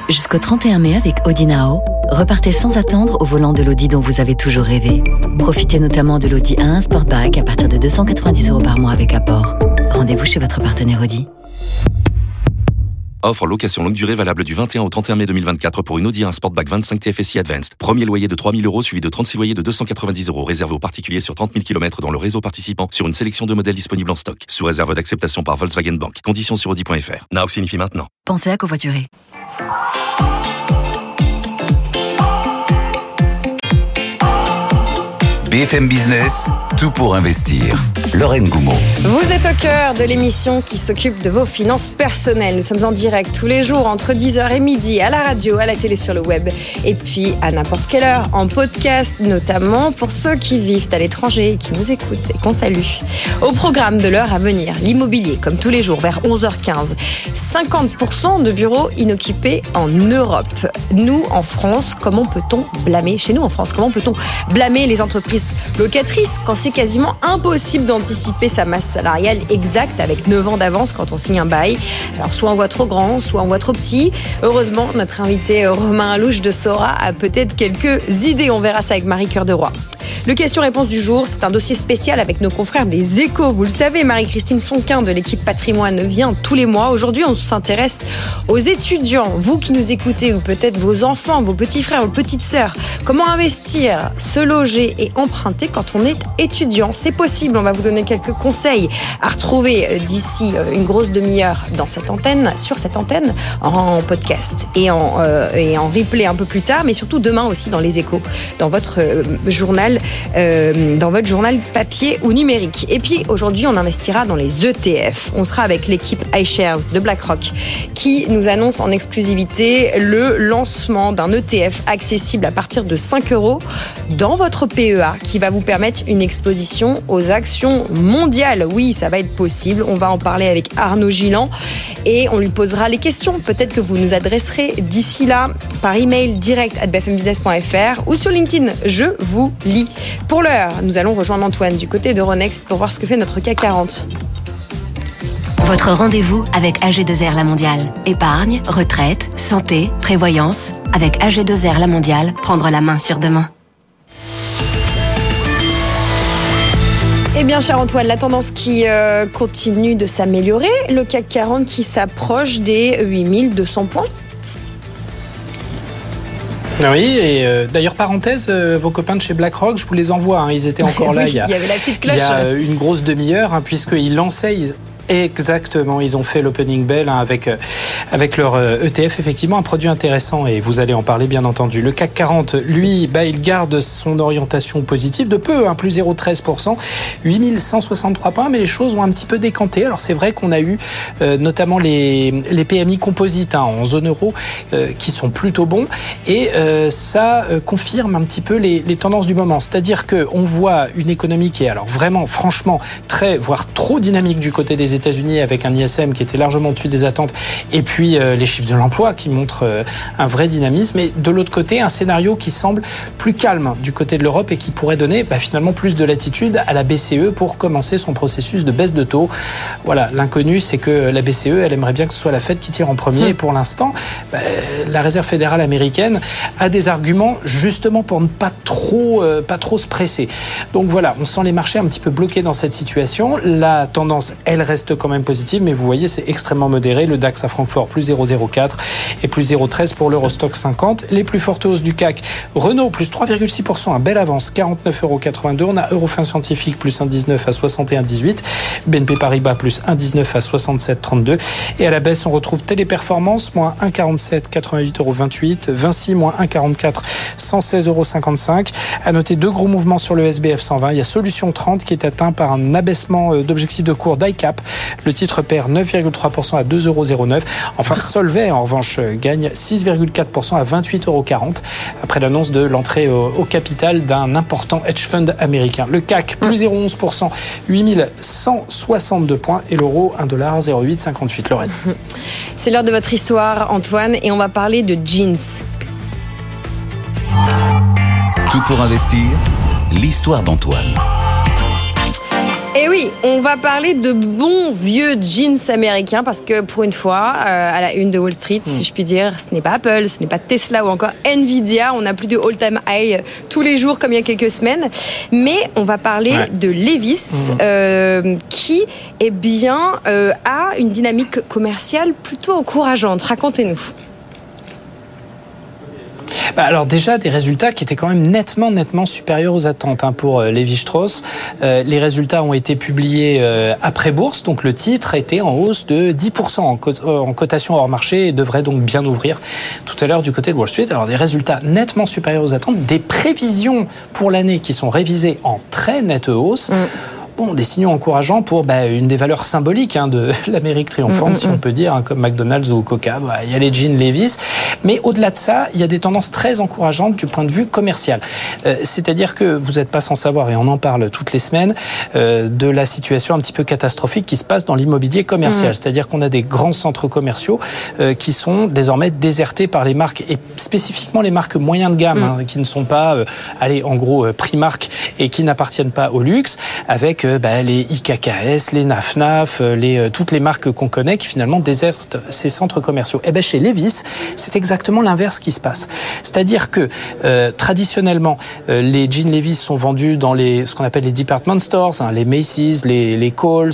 Jusqu'au 31 mai avec Audi Now, repartez sans attendre au volant de l'Audi dont vous avez toujours rêvé. Profitez notamment de l'Audi A1 Sportback à partir de 290 € par mois avec apport. Rendez-vous chez votre partenaire Audi. Offre location longue durée valable du 21 au 31 mai 2024 pour une Audi A1 Sportback 25 TFSI Advanced. Premier loyer de 3 000 € suivi de 36 loyers de 290 € réservé aux particuliers sur 30 000 km dans le réseau participant sur une sélection de modèles disponibles en stock. Sous réserve d'acceptation par Volkswagen Bank. Conditions sur Audi.fr. Now signifie maintenant. Pensez à covoiturer. BFM Business, tout pour investir. Lorraine Goumeau. Vous êtes au cœur de l'émission qui s'occupe de vos finances personnelles. Nous sommes en direct tous les jours entre 10h et midi à la radio, à la télé, sur le web et puis à n'importe quelle heure en podcast, notamment pour ceux qui vivent à l'étranger et qui nous écoutent et qu'on salue. Au programme de l'heure à venir, l'immobilier, comme tous les jours vers 11h15. 50% de bureaux inoccupés en Europe. Nous, en France, comment peut-on blâmer, chez nous en France, comment peut-on blâmer les entreprises locatrices quand c'est quasiment impossible d'anticiper sa masse salariale exacte avec 9 ans d'avance quand on signe un bail. Alors soit on voit trop grand, soit on voit trop petit. Heureusement, notre invité Romain Alouche de Sora a peut-être quelques idées. On verra ça avec Marie Cœur de Roi. Le question-réponse du jour, c'est un dossier spécial avec nos confrères des Échos. Vous le savez, Marie-Christine Sonquin de l'équipe Patrimoine vient tous les mois. Aujourd'hui, on s'intéresse aux étudiants. Vous qui nous écoutez, ou peut-être vos enfants, vos petits frères, vos petites sœurs. Comment investir, se loger et emprunter quand on est étudiant? C'est possible. On va vous donner quelques conseils à retrouver d'ici une grosse demi-heure dans cette antenne, sur cette antenne, en podcast et en replay un peu plus tard, mais surtout demain aussi dans les Échos, dans votre journal papier ou numérique. Et puis aujourd'hui, on investira dans les ETF. On sera avec l'équipe iShares de BlackRock qui nous annonce en exclusivité le lancement d'un ETF accessible à partir de 5 € dans votre PEA qui va vous permettre une exposition aux actions mondiales. Oui, ça va être possible. On va en parler avec Arnaud Gillan et on lui posera les questions. Peut-être que vous nous adresserez d'ici là par email direct @bfmbusiness.fr ou sur LinkedIn. Je vous lis. Pour l'heure, nous allons rejoindre Antoine du côté d'Euronext pour voir ce que fait notre CAC 40. Votre rendez-vous avec AG2R La Mondiale. Épargne, retraite, santé, prévoyance. Avec AG2R La Mondiale, prendre la main sur demain. Eh bien, cher Antoine, la tendance qui continue de s'améliorer, le CAC 40 qui s'approche des 8200 points. Oui, et d'ailleurs, parenthèse, vos copains de chez BlackRock, je vous les envoie, ils étaient encore là il y avait la petite cloche. Il y a une grosse demi-heure, puisqu'ils lançaient... Exactement, ils ont fait l'opening bell avec leur ETF, effectivement un produit intéressant et vous allez en parler bien entendu. Le CAC 40, lui, il garde son orientation positive de peu, plus 0,13%, 8163 points, mais les choses ont un petit peu décanté. Alors c'est vrai qu'on a eu notamment les PMI composites en zone euro qui sont plutôt bons et ça confirme un petit peu les tendances du moment. C'est-à-dire qu'on voit une économie qui est alors vraiment, franchement, très, voire trop dynamique du côté des États-Unis avec un ISM qui était largement au-dessus des attentes et puis les chiffres de l'emploi qui montrent un vrai dynamisme et de l'autre côté un scénario qui semble plus calme du côté de l'Europe et qui pourrait donner finalement plus de latitude à la BCE pour commencer son processus de baisse de taux. Voilà, l'inconnu c'est que la BCE elle aimerait bien que ce soit la Fed qui tire en premier et pour l'instant la Réserve fédérale américaine a des arguments justement pour ne pas trop se presser. Donc voilà, on sent les marchés un petit peu bloqués dans cette situation. La tendance elle reste quand même positive, mais vous voyez, c'est extrêmement modéré. Le DAX à Francfort, plus 0,04 et plus 0,13 pour l'Eurostock 50. Les plus fortes hausses du CAC, Renault, plus 3,6%, un bel avance, 49,82 €. On a Eurofin Scientifique, plus 1,19 à 61,18. BNP Paribas, plus 1,19 à 67,32. Et à la baisse, on retrouve Téléperformance, moins 1,47, 88,28 €. Vinci, moins 1,44, 116,55 €. À noter deux gros mouvements sur le SBF 120. Il y a Solution 30 qui est atteint par un abaissement d'objectif de cours d'ICAP. Le titre perd 9,3% à 2,09 €. Enfin, Solvay, en revanche, gagne 6,4% à 28,40 € après l'annonce de l'entrée au capital d'un important hedge fund américain. Le CAC, plus 0,11%, 8162 points et l'euro, $1,0858. Lorraine. C'est l'heure de votre histoire, Antoine, et on va parler de jeans. Tout pour investir, l'histoire d'Antoine. Et oui, on va parler de bons vieux jeans américains parce que pour une fois, à la une de Wall Street, si je puis dire, ce n'est pas Apple, ce n'est pas Tesla ou encore Nvidia. On n'a plus de all-time high tous les jours comme il y a quelques semaines. Mais on va parler de Levi's qui a une dynamique commerciale plutôt encourageante. Racontez-nous. Alors déjà, des résultats qui étaient quand même nettement supérieurs aux attentes pour Lévi-Strauss. Les résultats ont été publiés après bourse, donc le titre a été en hausse de 10% en cotation hors marché et devrait donc bien ouvrir tout à l'heure du côté de Wall Street. Alors des résultats nettement supérieurs aux attentes, des prévisions pour l'année qui sont révisées en très nette hausse. Bon, des signaux encourageants pour une des valeurs symboliques de l'Amérique triomphante, si on peut dire, comme McDonald's ou Coca. Il y a les jeans Levi's. Mais au-delà de ça, il y a des tendances très encourageantes du point de vue commercial. C'est-à-dire que vous n'êtes pas sans savoir, et on en parle toutes les semaines, de la situation un petit peu catastrophique qui se passe dans l'immobilier commercial. C'est-à-dire qu'on a des grands centres commerciaux qui sont désormais désertés par les marques, et spécifiquement les marques moyens de gamme, qui ne sont pas, en gros, Primark et qui n'appartiennent pas au luxe, avec les IKKS, les NAFNAF, toutes les marques qu'on connaît qui finalement désertent ces centres commerciaux. Et chez Levi's, c'est exactement l'inverse qui se passe. C'est-à-dire que traditionnellement, les jeans Levi's sont vendus dans ce qu'on appelle les department stores, les Macy's, les Kohl's,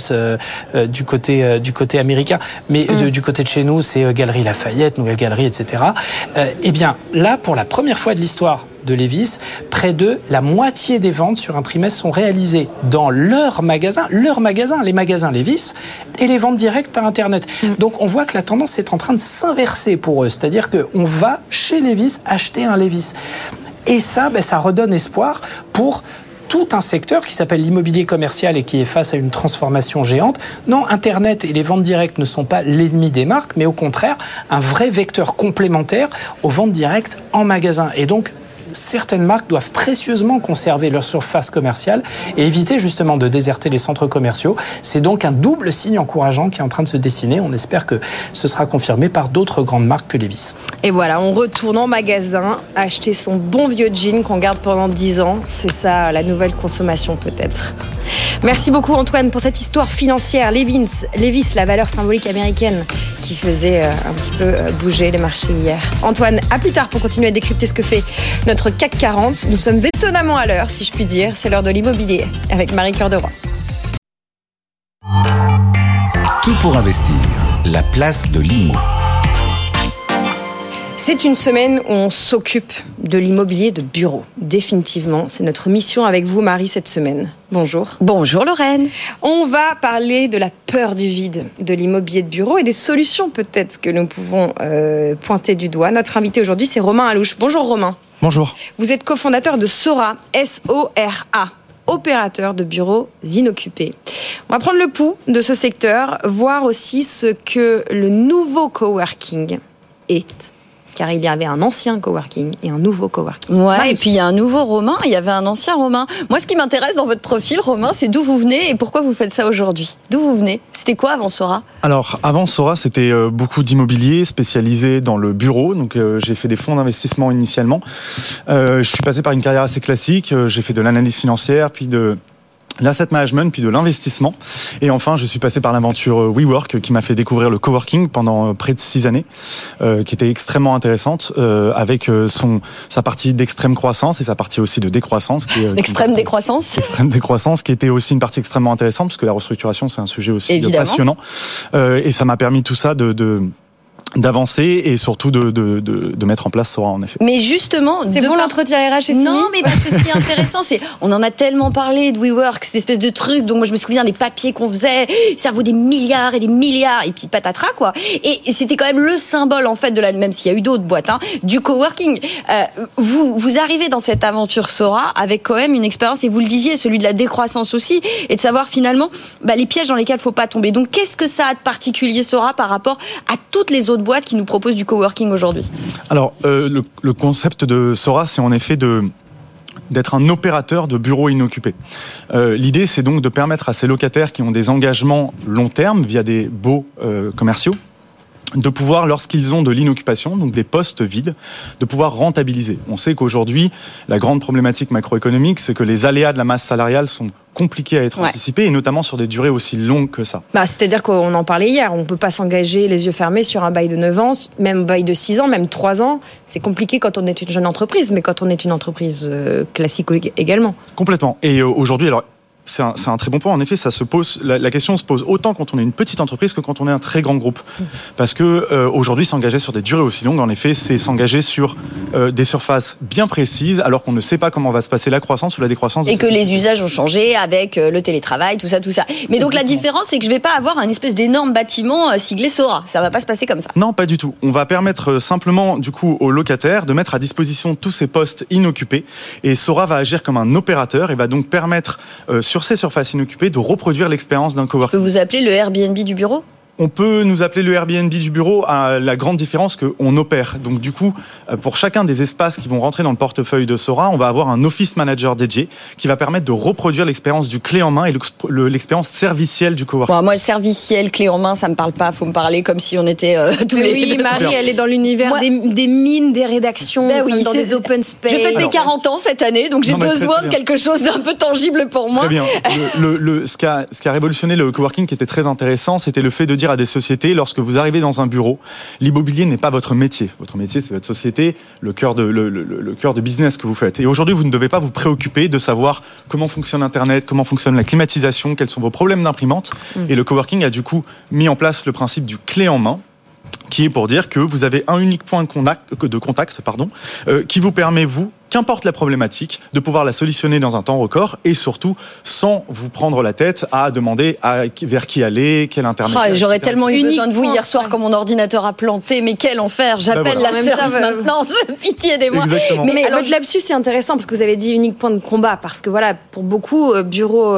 du côté américain, mais du côté de chez nous, c'est Galeries Lafayette, Nouvelle Galerie, etc. Eh bien, là, pour la première fois de l'histoire de Levi's, près de la moitié des ventes sur un trimestre sont réalisées dans leurs magasins, les magasins Levi's, et les ventes directes par Internet. Donc on voit que la tendance est en train de s'inverser pour eux, c'est-à-dire qu'on va chez Levi's acheter un Levi's. Et ça, ça redonne espoir pour tout un secteur qui s'appelle l'immobilier commercial et qui est face à une transformation géante. Non, Internet et les ventes directes ne sont pas l'ennemi des marques, mais au contraire, un vrai vecteur complémentaire aux ventes directes en magasin. Et donc, certaines marques doivent précieusement conserver leur surface commerciale et éviter justement de déserter les centres commerciaux. C'est donc un double signe encourageant qui est en train de se dessiner. On espère que ce sera confirmé par d'autres grandes marques que Levi's. Et voilà, on retourne en magasin, acheter son bon vieux jean qu'on garde pendant 10 ans. C'est ça, la nouvelle consommation peut-être. Merci beaucoup Antoine pour cette histoire financière. Levi's, la valeur symbolique américaine qui faisait un petit peu bouger les marchés hier. Antoine, à plus tard pour continuer à décrypter ce que fait notre CAC 40. Nous sommes étonnamment à l'heure, si je puis dire. C'est l'heure de l'immobilier avec Marie Cœur de Roy. Tout pour investir. La place de l'IMO. C'est une semaine où on s'occupe de l'immobilier de bureau. Définitivement, c'est notre mission avec vous, Marie, cette semaine. Bonjour. Bonjour Lorraine. On va parler de la peur du vide, de l'immobilier de bureau et des solutions peut-être que nous pouvons pointer du doigt. Notre invité aujourd'hui, c'est Romain Alouche. Bonjour Romain. Bonjour. Vous êtes cofondateur de Sora, S-O-R-A. Opérateur de bureaux inoccupés. On va prendre le pouls de ce secteur, voir aussi ce que le nouveau coworking est. Car il y avait un ancien coworking et un nouveau coworking. Ouais, et puis il y a un nouveau Romain, il y avait un ancien Romain. Moi, ce qui m'intéresse dans votre profil, Romain, c'est d'où vous venez et pourquoi vous faites ça aujourd'hui. D'où vous venez ? C'était quoi avant Sora ? Alors, avant Sora, c'était beaucoup d'immobilier spécialisé dans le bureau. Donc, j'ai fait des fonds d'investissement initialement. Je suis passé par une carrière assez classique. J'ai fait de l'analyse financière, puis de l'asset management, puis de l'investissement. Et enfin, je suis passé par l'aventure WeWork, qui m'a fait découvrir le coworking pendant près de 6 années, qui était extrêmement intéressante, avec sa partie d'extrême croissance et sa partie aussi de décroissance. Extrême décroissance. Extrême décroissance, qui était aussi une partie extrêmement intéressante, parce que la restructuration, c'est un sujet aussi passionnant. Et ça m'a permis tout ça d'avancer et surtout de mettre en place Sora, en effet. Mais justement, c'est bon, l'entretien RH est fini. Non, mais parce que ce qui est intéressant, c'est on en a tellement parlé de WeWork, cette espèce de truc. Donc moi, je me souviens des papiers qu'on faisait, ça vaut des milliards et des milliards, et puis patatras quoi. Et c'était quand même le symbole en fait même s'il y a eu d'autres boîtes, du coworking. Vous arrivez dans cette aventure Sora avec quand même une expérience, et vous le disiez, celui de la décroissance aussi, et de savoir finalement les pièges dans lesquels il faut pas tomber. Donc qu'est-ce que ça a de particulier Sora par rapport à toutes les autres boîtes qui nous proposent du coworking aujourd'hui? Alors, le concept de Sora, c'est en effet d'être un opérateur de bureaux inoccupés. L'idée, c'est donc de permettre à ces locataires qui ont des engagements long terme via des baux commerciaux de pouvoir, lorsqu'ils ont de l'inoccupation, donc des postes vides, de pouvoir rentabiliser. On sait qu'aujourd'hui, la grande problématique macroéconomique, c'est que les aléas de la masse salariale sont compliqués à être anticipés, et notamment sur des durées aussi longues que ça. C'est-à-dire qu'on en parlait hier, on ne peut pas s'engager les yeux fermés sur un bail de 9 ans, même bail de 6 ans, même 3 ans. C'est compliqué quand on est une jeune entreprise, mais quand on est une entreprise classique également. Complètement. Et aujourd'hui, alors, c'est un très bon point. En effet, la question se pose autant quand on est une petite entreprise que quand on est un très grand groupe. Parce que aujourd'hui, s'engager sur des durées aussi longues, en effet, c'est s'engager sur des surfaces bien précises, alors qu'on ne sait pas comment va se passer la croissance ou la décroissance. Et que les usages ont changé avec le télétravail, tout ça. Mais donc la différence, c'est que je vais pas avoir un espèce d'énorme bâtiment siglé Sora. Ça va pas se passer comme ça. Non, pas du tout. On va permettre simplement, du coup, aux locataires de mettre à disposition tous ces postes inoccupés. Et Sora va agir comme un opérateur et va donc permettre sur ces surfaces inoccupées de reproduire l'expérience d'un coworking. Que vous appelez le Airbnb du bureau ? On peut nous appeler le Airbnb du bureau, à la grande différence qu'on opère. Donc du coup, pour chacun des espaces qui vont rentrer dans le portefeuille de Sora, on va avoir un office manager dédié qui va permettre de reproduire l'expérience du clé en main et l'expérience servicielle du coworking. Moi, le serviciel, clé en main, ça me parle pas. Faut me parler comme si on était tous les... Oui, Marie, elle est dans l'univers des mines, des rédactions, dans des open space. Je fête mes 40 ans cette année, donc j'ai besoin de quelque chose d'un peu tangible pour moi. Très bien. Ce qui a révolutionné le coworking, qui était très intéressant, c'était le fait de dire à des sociétés, lorsque vous arrivez dans un bureau, l'immobilier n'est pas votre métier. Votre métier, c'est votre société, le cœur de business que vous faites. Et aujourd'hui, vous ne devez pas vous préoccuper de savoir comment fonctionne Internet, comment fonctionne la climatisation, quels sont vos problèmes d'imprimante. Et le coworking a du coup mis en place le principe du clé en main, qui est pour dire que vous avez un unique point de contact, qui vous permet, qu'importe la problématique, de pouvoir la solutionner dans un temps record et surtout sans vous prendre la tête à demander vers qui aller, quel internet. J'aurais tellement eu besoin de vous hier soir quand mon ordinateur a planté, mais quel enfer. J'appelle la service maintenance, pitié des mois. Exactement. Mais alors, votre lapsus, c'est intéressant parce que vous avez dit unique point de combat, parce que voilà, pour beaucoup, bureau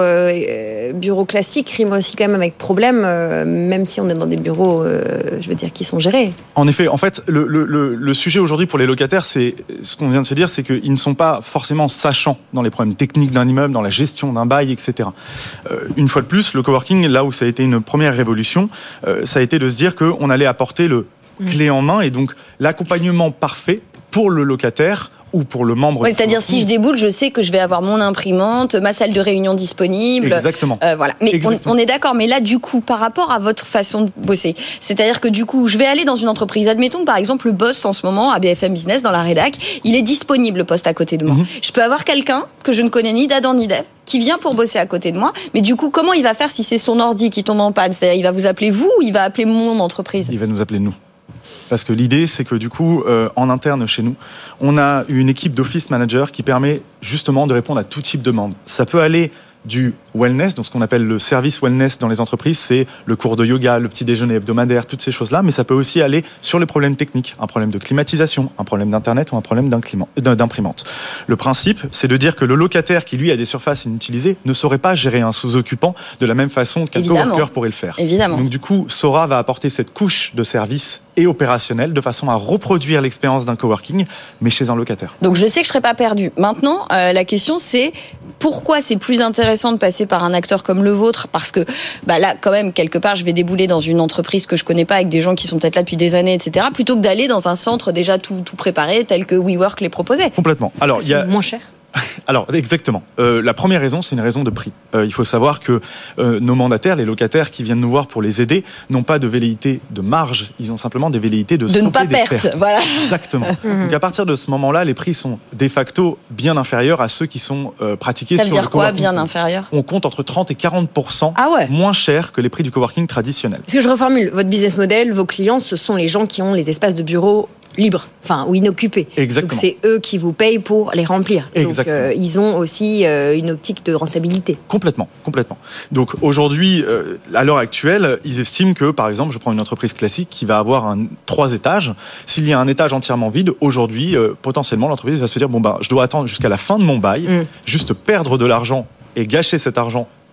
classique rime aussi quand même avec problème, même si on est dans des bureaux, je veux dire, qui sont gérés. En effet, en fait, le sujet aujourd'hui pour les locataires, c'est ce qu'on vient de se dire, c'est qu'ils ne sont pas forcément sachants dans les problèmes techniques d'un immeuble, dans la gestion d'un bail, etc. Une fois de plus, le coworking, là où ça a été une première révolution, ça a été de se dire qu'on allait apporter le clé en main et donc l'accompagnement parfait pour le locataire ou pour le membre. Oui, c'est-à-dire si je déboule, je sais que je vais avoir mon imprimante, ma salle de réunion disponible. Exactement. Voilà. Mais exactement. On est d'accord. Mais là, du coup, par rapport à votre façon de bosser, c'est-à-dire que du coup, je vais aller dans une entreprise. Admettons que par exemple, le boss en ce moment à BFM Business dans la rédac, il est disponible, le poste à côté de moi. Je peux avoir quelqu'un que je ne connais ni d'Adam ni d'Ève qui vient pour bosser à côté de moi. Mais du coup, comment il va faire si c'est son ordi qui tombe en panne ? C'est-à-dire, il va vous appeler vous ou il va appeler mon entreprise ? Il va nous appeler nous. Parce que l'idée, c'est que du coup, en interne chez nous, on a une équipe d'office manager qui permet justement de répondre à tout type de demande. Ça peut aller du wellness, donc ce qu'on appelle le service wellness dans les entreprises, c'est le cours de yoga, le petit déjeuner hebdomadaire, toutes ces choses-là, mais ça peut aussi aller sur les problèmes techniques, un problème de climatisation, un problème d'internet ou un problème d'imprimante. Le principe, c'est de dire que le locataire qui lui a des surfaces inutilisées ne saurait pas gérer un sous-occupant de la même façon qu'un coworker pourrait le faire. Évidemment. Donc du coup, Sora va apporter cette couche de service et opérationnel de façon à reproduire l'expérience d'un coworking, mais chez un locataire. Donc je sais que je ne serai pas perdu. Maintenant, la question c'est pourquoi c'est plus intéressant de passer par un acteur comme le vôtre ? Parce que là, quand même, quelque part, je vais débouler dans une entreprise que je ne connais pas, avec des gens qui sont peut-être là depuis des années, etc., plutôt que d'aller dans un centre déjà tout préparé, tel que WeWork les proposait. Complètement. Alors, c'est moins cher. Alors, exactement. La première raison, c'est une raison de prix. Il faut savoir que nos mandataires, les locataires qui viennent nous voir pour les aider, n'ont pas de velléité de marge, ils ont simplement des velléités de ne pas perdre. Voilà. Exactement. Donc à partir de ce moment-là, les prix sont de facto bien inférieurs à ceux qui sont pratiqués sur le coworking. Ça veut dire quoi, bien inférieur ? On compte entre 30 et 40% moins cher que les prix du coworking traditionnel. Parce que je reformule, votre business model, vos clients, ce sont les gens qui ont les espaces de bureau libres, ou inoccupés. Exactement. Donc c'est eux qui vous payent pour les remplir. Exactement. Donc ils ont aussi une optique de rentabilité. Complètement. Donc aujourd'hui, à l'heure actuelle, ils estiment que, par exemple, je prends une entreprise classique qui va avoir 3 étages. S'il y a un étage entièrement vide, aujourd'hui, potentiellement, l'entreprise va se dire, je dois attendre jusqu'à la fin de mon bail, juste perdre de l'argent et gâcher cet argent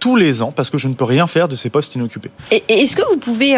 tous les ans parce que je ne peux rien faire de ces postes inoccupés. Et est-ce que vous pouvez,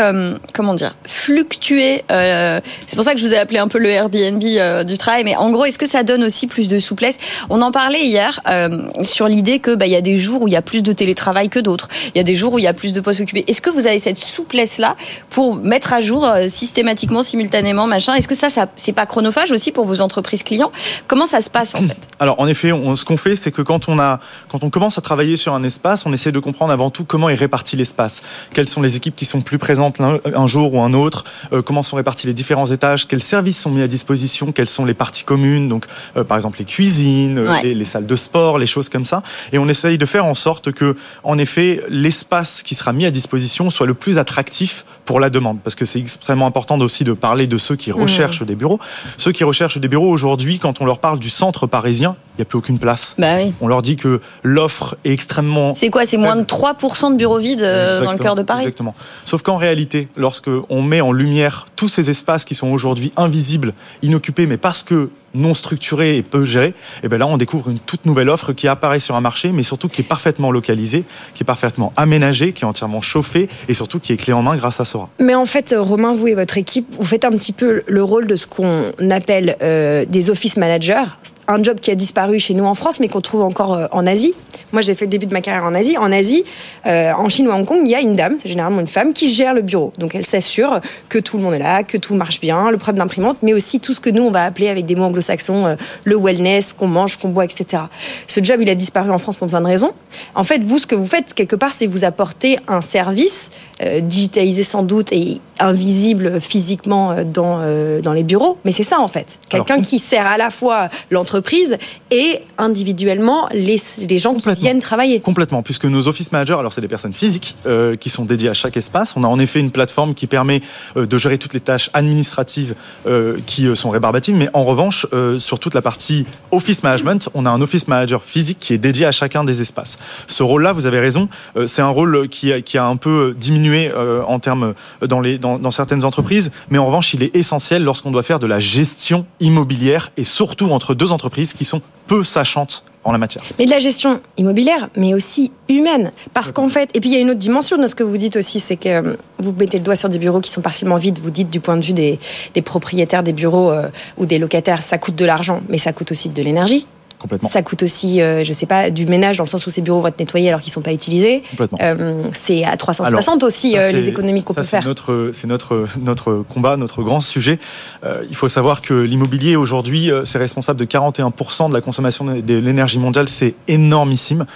fluctuer c'est pour ça que je vous ai appelé un peu le Airbnb du travail, mais en gros, est-ce que ça donne aussi plus de souplesse ? On en parlait hier sur l'idée que y a des jours où il y a plus de télétravail que d'autres. Il y a des jours où il y a plus de postes occupés. Est-ce que vous avez cette souplesse-là pour mettre à jour systématiquement, simultanément, machin ? Est-ce que ça c'est pas chronophage aussi pour vos entreprises clients ? Comment ça se passe en fait ? Alors en effet, ce qu'on fait, c'est que quand on commence à travailler sur un espace, on essaie de comprendre avant tout comment est réparti l'espace. Quelles sont les équipes qui sont plus présentes un jour ou un autre, comment sont répartis les différents étages, quels services sont mis à disposition, quelles sont les parties communes, donc par exemple les cuisines, les salles de sport, les choses comme ça. Et on essaye de faire en sorte que, en effet, l'espace qui sera mis à disposition soit le plus attractif pour la demande, parce que c'est extrêmement important aussi de parler de ceux qui recherchent des bureaux. Ceux qui recherchent des bureaux aujourd'hui, quand on leur parle du centre parisien, il n'y a plus aucune place. Oui. On leur dit que l'offre est extrêmement... C'est quoi ? C'est moins de 3% de bureaux vides dans le cœur de Paris ? Exactement. Sauf qu'en réalité, lorsqu'on met en lumière tous ces espaces qui sont aujourd'hui invisibles, inoccupés, mais parce que non structurés et peu gérés, et bien là on découvre une toute nouvelle offre qui apparaît sur un marché, mais surtout qui est parfaitement localisée, qui est parfaitement aménagée, qui est entièrement chauffée et surtout qui est clé en main grâce à Sora. Mais en fait, Romain, vous et votre équipe, vous faites un petit peu le rôle de ce qu'on appelle des office managers, un job qui a disparu chez nous en France, mais qu'on trouve encore en Asie. Moi, j'ai fait le début de ma carrière en Asie. En Asie, en Chine ou à Hong Kong, il y a une dame, c'est généralement une femme, qui gère le bureau. Donc, elle s'assure que tout le monde est là, que tout marche bien, le problème d'imprimante, mais aussi tout ce que nous, on va appeler avec des mots anglo-saxons, le wellness, qu'on mange, qu'on boit, etc. Ce job, il a disparu en France pour plein de raisons. En fait, vous, ce que vous faites, quelque part, c'est vous apporter un service digitalisé sans doute et invisible physiquement dans les bureaux. Mais c'est ça, en fait. Quelqu'un qui sert à la fois l'entreprise et individuellement les gens qui viennent travailler. Complètement, puisque nos office managers, alors c'est des personnes physiques qui sont dédiées à chaque espace. On a en effet une plateforme qui permet de gérer toutes les tâches administratives qui sont rébarbatives, mais en revanche, sur toute la partie office management, on a un office manager physique qui est dédié à chacun des espaces. Ce rôle-là, vous avez raison, c'est un rôle qui a un peu diminué en termes dans certaines entreprises, mais en revanche, il est essentiel lorsqu'on doit faire de la gestion immobilière et surtout entre deux entreprises qui sont peu sachantes en la matière. Mais de la gestion immobilière, mais aussi humaine. Parce qu'en fait, et puis il y a une autre dimension de ce que vous dites aussi, c'est que vous mettez le doigt sur des bureaux qui sont partiellement vides. Vous dites du point de vue des propriétaires des bureaux ou des locataires, ça coûte de l'argent, mais ça coûte aussi de l'énergie. Complètement. Ça coûte aussi, du ménage, dans le sens où ces bureaux vont être nettoyés alors qu'ils ne sont pas utilisés. Complètement. C'est à 360 aussi les économies qu'on peut faire. C'est notre combat, notre grand sujet. Il faut savoir que l'immobilier aujourd'hui, c'est responsable de 41% de la consommation de l'énergie mondiale. C'est énormissime.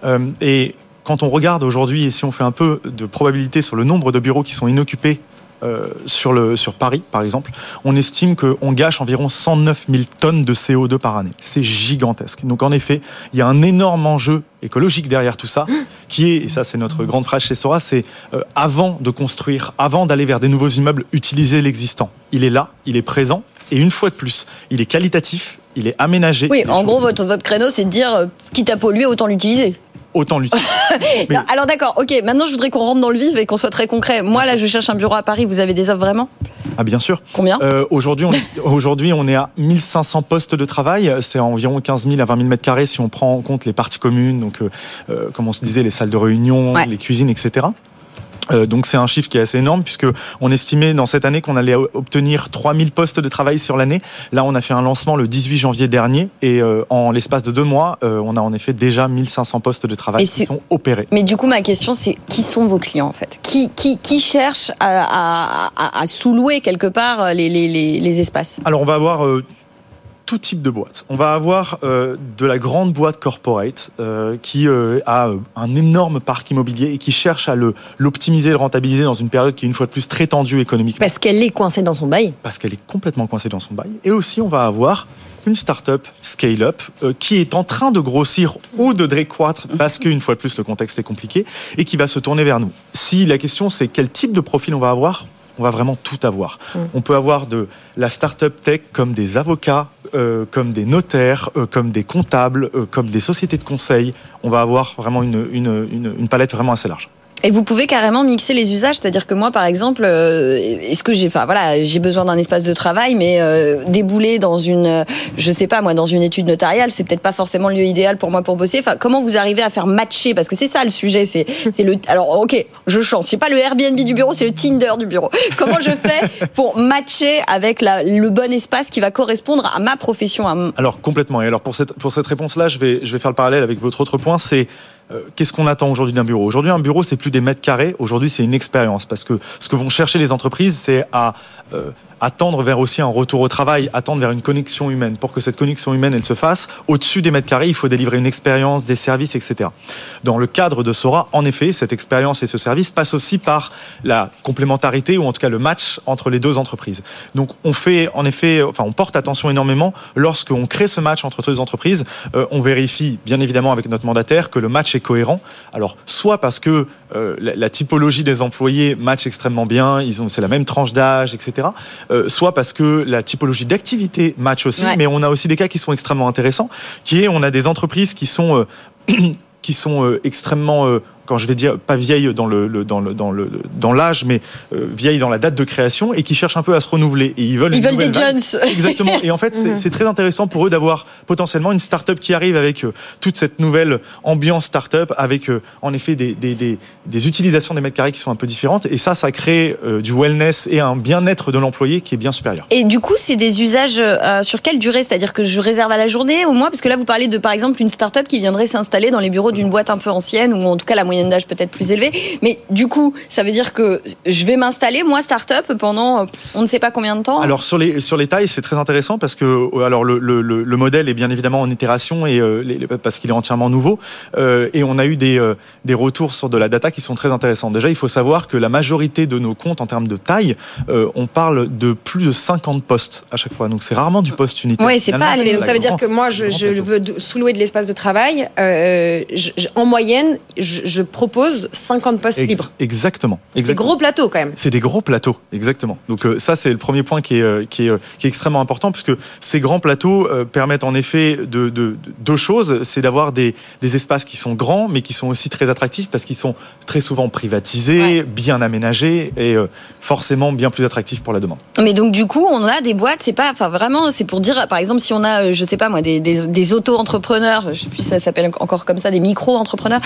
Et quand on regarde aujourd'hui, et si on fait un peu de probabilité sur le nombre de bureaux qui sont inoccupés, sur Paris, par exemple, on estime qu'on gâche environ 109 000 tonnes de CO2 par année. C'est gigantesque. Donc, en effet, il y a un énorme enjeu écologique derrière tout ça, qui est, et ça c'est notre grande phrase chez Sora, c'est avant de construire, avant d'aller vers des nouveaux immeubles, utiliser l'existant. Il est là, il est présent, et une fois de plus, il est qualitatif, il est aménagé. Oui, en gros, votre créneau, c'est de dire, quitte à polluer, autant l'utiliser. Autant l'utiliser. Mais... Alors d'accord, ok, maintenant je voudrais qu'on rentre dans le vif et qu'on soit très concret. Moi là je cherche un bureau à Paris, vous avez des offres vraiment ? Ah bien sûr. Combien ? Aujourd'hui on est à 1500 postes de travail, c'est environ 15 000 à 20 000 mètres carrés si on prend en compte les parties communes, donc comme on se disait les salles de réunion, les cuisines, etc. Donc c'est un chiffre qui est assez énorme puisque on estimait dans cette année qu'on allait obtenir 3000 postes de travail sur l'année. Là, on a fait un lancement le 18 janvier dernier et en l'espace de 2 mois, on a en effet déjà 1500 postes de travail qui sont opérés. Mais du coup, ma question, c'est qui sont vos clients en fait ? Qui cherche à sous-louer quelque part les espaces ? Alors on va avoir tout type de boîte. On va avoir de la grande boîte corporate qui a un énorme parc immobilier et qui cherche à l'optimiser, le rentabiliser dans une période qui est une fois de plus très tendue économiquement. Parce qu'elle est coincée dans son bail. Parce qu'elle est complètement coincée dans son bail. Et aussi, on va avoir une start-up scale-up qui est en train de grossir ou de décroître parce qu'une fois de plus, le contexte est compliqué et qui va se tourner vers nous. Si la question, c'est quel type de profil on va avoir, on va vraiment tout avoir. On peut avoir de la start-up tech comme des avocats, comme des notaires, comme des comptables, comme des sociétés de conseil. On va avoir vraiment une palette vraiment assez large. Et vous pouvez carrément mixer les usages, c'est-à-dire que moi, par exemple, est-ce que j'ai besoin d'un espace de travail, mais débouler dans une étude notariale, c'est peut-être pas forcément le lieu idéal pour moi pour bosser. Enfin, comment vous arrivez à faire matcher? Parce que c'est ça le sujet, alors, ok, je change. C'est pas le Airbnb du bureau, c'est le Tinder du bureau. Comment je fais pour matcher avec le bon espace qui va correspondre à ma profession? Alors, complètement. Et alors, pour cette réponse-là, je vais faire le parallèle avec votre autre point, c'est qu'est-ce qu'on attend aujourd'hui d'un bureau? Aujourd'hui, un bureau, c'est plus des mètres carrés. Aujourd'hui, c'est une expérience. Parce que ce que vont chercher les entreprises, c'est à attendre vers aussi un retour au travail, attendre vers une connexion humaine. Pour que cette connexion humaine, elle se fasse, au-dessus des mètres carrés, il faut délivrer une expérience, des services, etc. Dans le cadre de Sora, en effet, cette expérience et ce service passent aussi par la complémentarité, ou en tout cas le match entre les deux entreprises. Donc, on porte attention énormément lorsqu'on crée ce match entre deux entreprises. On vérifie, bien évidemment, avec notre mandataire, que le match est cohérent. Alors, soit parce que la typologie des employés match extrêmement bien, c'est la même tranche d'âge, etc. Soit parce que la typologie d'activité match aussi, mais on a aussi des cas qui sont extrêmement intéressants, on a des entreprises qui sont extrêmement, quand je vais dire pas vieilles dans l'âge, mais vieilles dans la date de création, et qui cherchent un peu à se renouveler, et ils veulent des Jones. Exactement. Et en fait, c'est très intéressant pour eux d'avoir potentiellement une start-up qui arrive avec toute cette nouvelle ambiance start-up, avec en effet des utilisations des mètres carrés qui sont un peu différentes, et ça crée du wellness et un bien-être de l'employé qui est bien supérieur. Et du coup, c'est des usages sur quelle durée? C'est-à-dire que je réserve à la journée, au mois? Parce que là, vous parlez de, par exemple, une start-up qui viendrait s'installer dans les bureaux d'une boîte un peu ancienne, ou en tout cas la moyenne d'âge peut-être plus élevée. Mais du coup, ça veut dire que je vais m'installer, moi, start-up, pendant on ne sait pas combien de temps? Alors, sur les tailles, c'est très intéressant parce que le modèle est bien évidemment en itération, et parce qu'il est entièrement nouveau. Et on a eu des retours sur de la data qui sont très intéressants. Déjà, il faut savoir que la majorité de nos comptes en termes de taille, on parle de plus de 50 postes à chaque fois. Donc, c'est rarement du poste unitaire. Oui, c'est pas. Ça veut dire que moi, je veux sous-louer de l'espace de travail. En moyenne, je propose 50 postes libres. Exactement. C'est gros plateaux quand même. C'est des gros plateaux, exactement. Donc ça, c'est le premier point qui est extrêmement important, puisque ces grands plateaux permettent en effet deux choses. C'est d'avoir des espaces qui sont grands, mais qui sont aussi très attractifs, parce qu'ils sont très souvent privatisés, bien aménagés, et forcément bien plus attractifs pour la demande. Mais donc du coup, on a des boîtes, c'est pour dire, par exemple, si on a, je sais pas moi, des auto-entrepreneurs, je sais plus si ça s'appelle encore comme ça, des micro-entrepreneurs,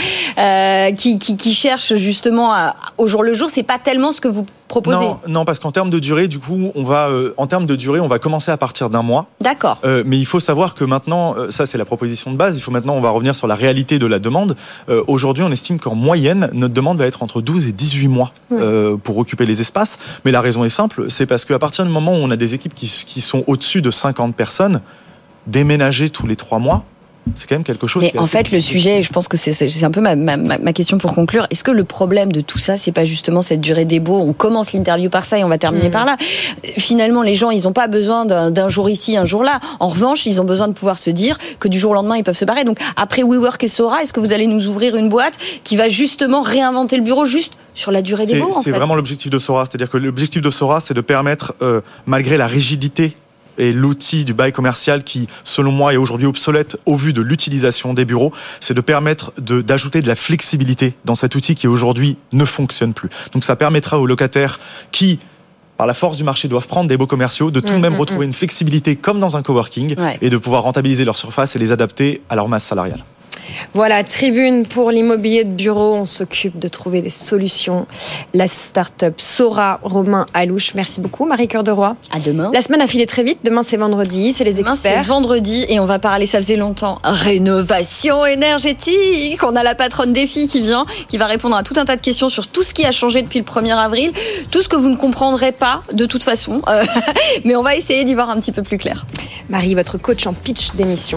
qui cherchent justement au jour le jour, c'est pas tellement ce que vous proposez. Non, parce qu'en termes de durée, du coup, on va commencer à partir d'un mois. D'accord. Mais il faut savoir que maintenant, ça c'est la proposition de base, on va revenir sur la réalité de la demande. Aujourd'hui, on estime qu'en moyenne, notre demande va être entre 12 et 18 mois pour occuper les espaces. Mais la raison est simple, c'est parce qu'à partir du moment où on a des équipes qui sont au-dessus de 50 personnes, déménager tous les 3 mois, c'est quand même quelque chose. Mais en fait, le sujet, je pense que c'est un peu ma question pour conclure. Est-ce que le problème de tout ça, c'est pas justement cette durée des baux? On commence l'interview par ça et on va terminer par là. Finalement, les gens, ils n'ont pas besoin d'un jour ici, un jour là. En revanche, ils ont besoin de pouvoir se dire que du jour au lendemain, ils peuvent se barrer. Donc, après WeWork et Sora, est-ce que vous allez nous ouvrir une boîte qui va justement réinventer le bureau juste sur la durée des baux? C'est vraiment l'objectif de Sora. C'est-à-dire que l'objectif de Sora, c'est de permettre, malgré la rigidité et l'outil du bail commercial qui, selon moi, est aujourd'hui obsolète au vu de l'utilisation des bureaux, c'est de permettre d'ajouter de la flexibilité dans cet outil qui aujourd'hui ne fonctionne plus. Donc ça permettra aux locataires qui, par la force du marché, doivent prendre des baux commerciaux, de tout de même retrouver une flexibilité comme dans un coworking, et de pouvoir rentabiliser leur surface et les adapter à leur masse salariale. Voilà, Tribune pour l'immobilier de bureau. On s'occupe de trouver des solutions. La start-up Sora, Romain Alouche. Merci beaucoup, Marie-Cœur de Roy. À demain. La semaine a filé très vite. Demain, c'est vendredi. C'est les experts. Demain, c'est vendredi et on va parler, ça faisait longtemps, rénovation énergétique. On a la patronne Défi qui vient, qui va répondre à tout un tas de questions sur tout ce qui a changé depuis le 1er avril. Tout ce que vous ne comprendrez pas, de toute façon. Mais on va essayer d'y voir un petit peu plus clair. Marie, votre coach en pitch d'émission.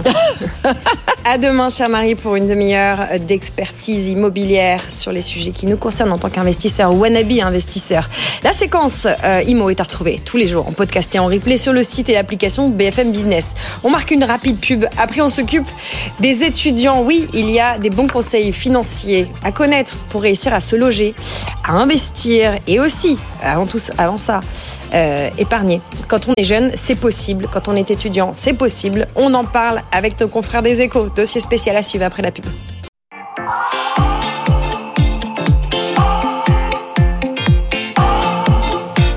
À demain, chère Marie, pour une demi-heure d'expertise immobilière sur les sujets qui nous concernent en tant qu'investisseur ou wannabe investisseur. La séquence IMO est à retrouver tous les jours en podcast et en replay sur le site et l'application BFM Business. On marque une rapide pub. Après, on s'occupe des étudiants. Oui, il y a des bons conseils financiers à connaître pour réussir à se loger, à investir et aussi, avant ça, épargner. Quand on est jeune, c'est possible. Quand on est étudiant, c'est possible. On en parle avec nos confrères des Échos. Dossier spécial à suivre après la pub.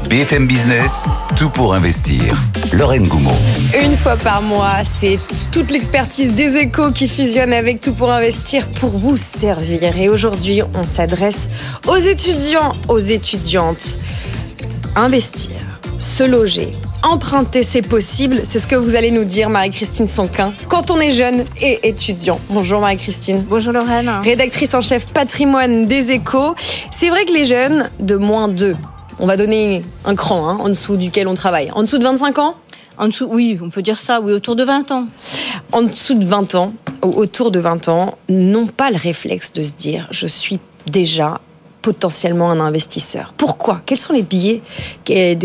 BFM Business, tout pour investir. Lorraine Goumeau. Une fois par mois, c'est toute l'expertise des Échos qui fusionne avec Tout pour investir pour vous servir. Et aujourd'hui, on s'adresse aux étudiants, aux étudiantes. Investir, se loger, emprunter, c'est possible. C'est ce que vous allez nous dire, Marie-Christine Sonquin, quand on est jeune et étudiant. Bonjour Marie-Christine. Bonjour Lorraine. Rédactrice en chef patrimoine des Échos. C'est vrai que les jeunes de moins 2, on va donner un cran en dessous duquel on travaille. En dessous de 25 ans ? En dessous, oui, on peut dire ça, oui, autour de 20 ans. En dessous de 20 ans, autour de 20 ans, n'ont pas le réflexe de se dire « je suis déjà potentiellement un investisseur ». Pourquoi ? Quels sont les biais psychologiques ?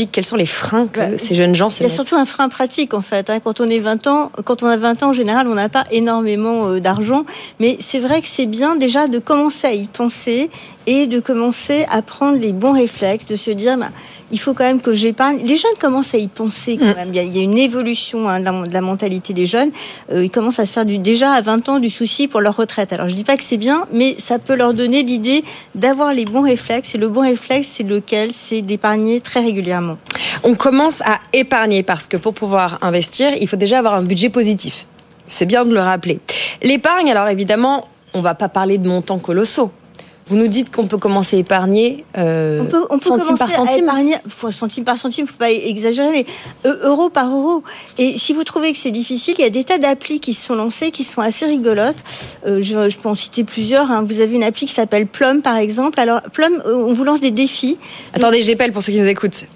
Quels sont les freins que ces jeunes gens se mettent ? Il y a surtout un frein pratique, en fait. Quand on a 20 ans, en général, on n'a pas énormément d'argent. Mais c'est vrai que c'est bien déjà de commencer à y penser et de commencer à prendre les bons réflexes, de se dire il faut quand même que j'épargne. Les jeunes commencent à y penser quand même. Il y a une évolution de la mentalité des jeunes. Ils commencent à se faire déjà à 20 ans du souci pour leur retraite. Alors je dis pas que c'est bien, mais ça peut leur donner l'idée d'avoir les bons réflexes. Et le bon réflexe, c'est lequel ? C'est d'épargner très régulièrement. On commence à épargner parce que pour pouvoir investir, il faut déjà avoir un budget positif. C'est bien de le rappeler. L'épargne, alors évidemment, on va pas parler de montants colossaux. Vous nous dites qu'on peut commencer à épargner on peut centime par centime. Centime par centime, faut pas exagérer, mais euro par euro. Et si vous trouvez que c'est difficile, il y a des tas d'applis qui se sont lancées, qui sont assez rigolotes. Je peux en citer plusieurs. Vous avez une appli qui s'appelle Plum, par exemple. Alors Plum, on vous lance des défis. Attendez, j'épelle pour ceux qui nous écoutent.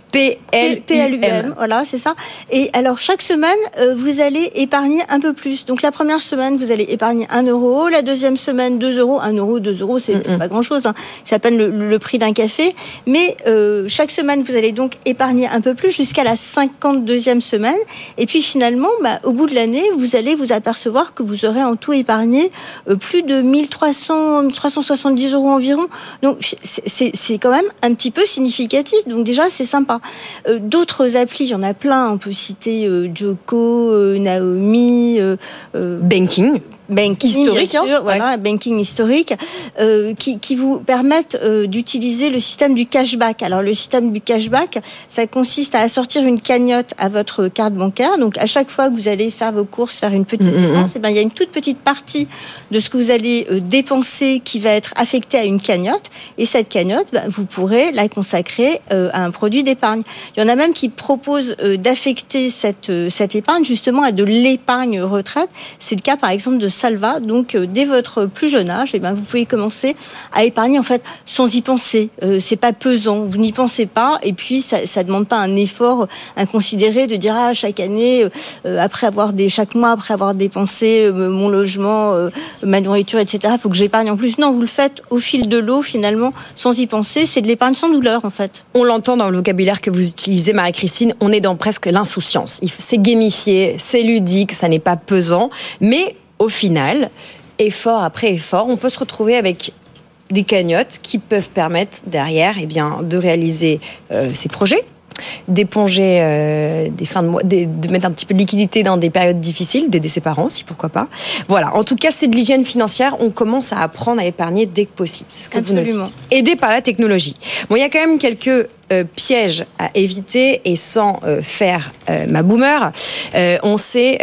PLUM. Voilà, c'est ça. Et alors, chaque semaine, vous allez épargner un peu plus. Donc, la première semaine, vous allez épargner 1 euro. La deuxième semaine, 2 euros. 1 euro, 2 euros, c'est pas grand-chose. C'est à peine le prix d'un café. Mais chaque semaine, vous allez donc épargner un peu plus jusqu'à la 52e semaine. Et puis, finalement, au bout de l'année, vous allez vous apercevoir que vous aurez en tout épargné plus de 1370 euros environ. Donc, c'est quand même un petit peu significatif. Donc, déjà, c'est sympa. D'autres applis, il y en a plein. On peut citer Joko, Naomi, Banking historique, bien sûr, voilà, banking historique, qui vous permettent d'utiliser le système du cashback. Alors le système du cashback, ça consiste à assortir une cagnotte à votre carte bancaire. Donc à chaque fois que vous allez faire vos courses, faire une petite dépense, il y a une toute petite partie de ce que vous allez dépenser qui va être affectée à une cagnotte. Et cette cagnotte, vous pourrez la consacrer à un produit d'épargne. Il y en a même qui proposent d'affecter cette épargne justement à de l'épargne retraite. C'est le cas par exemple de Salva. Donc dès votre plus jeune âge, vous pouvez commencer à épargner en fait sans y penser. C'est pas pesant, vous n'y pensez pas, et puis ça demande pas un effort inconsidéré de dire chaque année, chaque mois après avoir dépensé mon logement, ma nourriture, etc. Il faut que j'épargne en plus. Non, vous le faites au fil de l'eau finalement, sans y penser. C'est de l'épargne sans douleur en fait. On l'entend dans le vocabulaire que vous utilisez, Marie-Christine. On est dans presque l'insouciance. C'est gamifié, c'est ludique, ça n'est pas pesant, mais au final, effort après effort, on peut se retrouver avec des cagnottes qui peuvent permettre derrière de réaliser ses projets, d'éponger des fins de mois, de mettre un petit peu de liquidité dans des périodes difficiles, d'aider ses parents, si pourquoi pas. Voilà, en tout cas, c'est de l'hygiène financière. On commence à apprendre à épargner dès que possible. C'est ce que vous nous dites. Aidé par la technologie. Bon, il y a quand même quelques pièges à éviter et sans faire ma boomer. On sait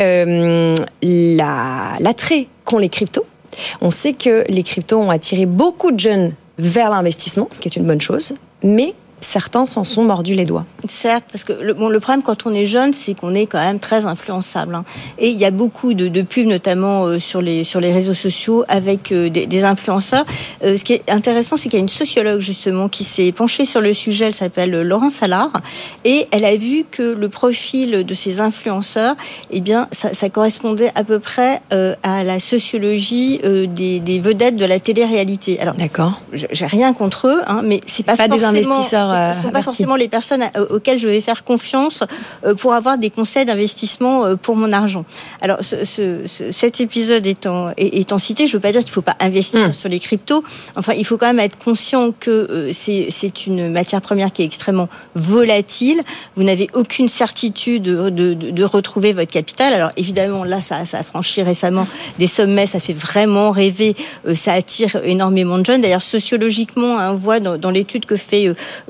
l'attrait qu'ont les cryptos. On sait que les cryptos ont attiré beaucoup de jeunes vers l'investissement, ce qui est une bonne chose, mais certains s'en sont mordus les doigts. Certes, parce que le problème quand on est jeune, c'est qu'on est quand même très influençable. Et il y a beaucoup de pubs, notamment sur les réseaux sociaux, avec des influenceurs. Ce qui est intéressant, c'est qu'il y a une sociologue, justement, qui s'est penchée sur le sujet. Elle s'appelle Laurence Allard. Et elle a vu que le profil de ces influenceurs, ça correspondait à peu près à la sociologie des vedettes de la télé-réalité. Alors, d'accord. J'ai rien contre eux, mais c'est pas forcément des investisseurs. Ce ne sont pas forcément les personnes auxquelles je vais faire confiance pour avoir des conseils d'investissement pour mon argent. Alors, cet épisode étant cité, je ne veux pas dire qu'il ne faut pas investir sur les cryptos. Enfin, il faut quand même être conscient que c'est une matière première qui est extrêmement volatile. Vous n'avez aucune certitude de retrouver votre capital. Alors, évidemment, là, ça a franchi récemment des sommets. Ça fait vraiment rêver. Ça attire énormément de jeunes. D'ailleurs, sociologiquement, on voit dans l'étude que fait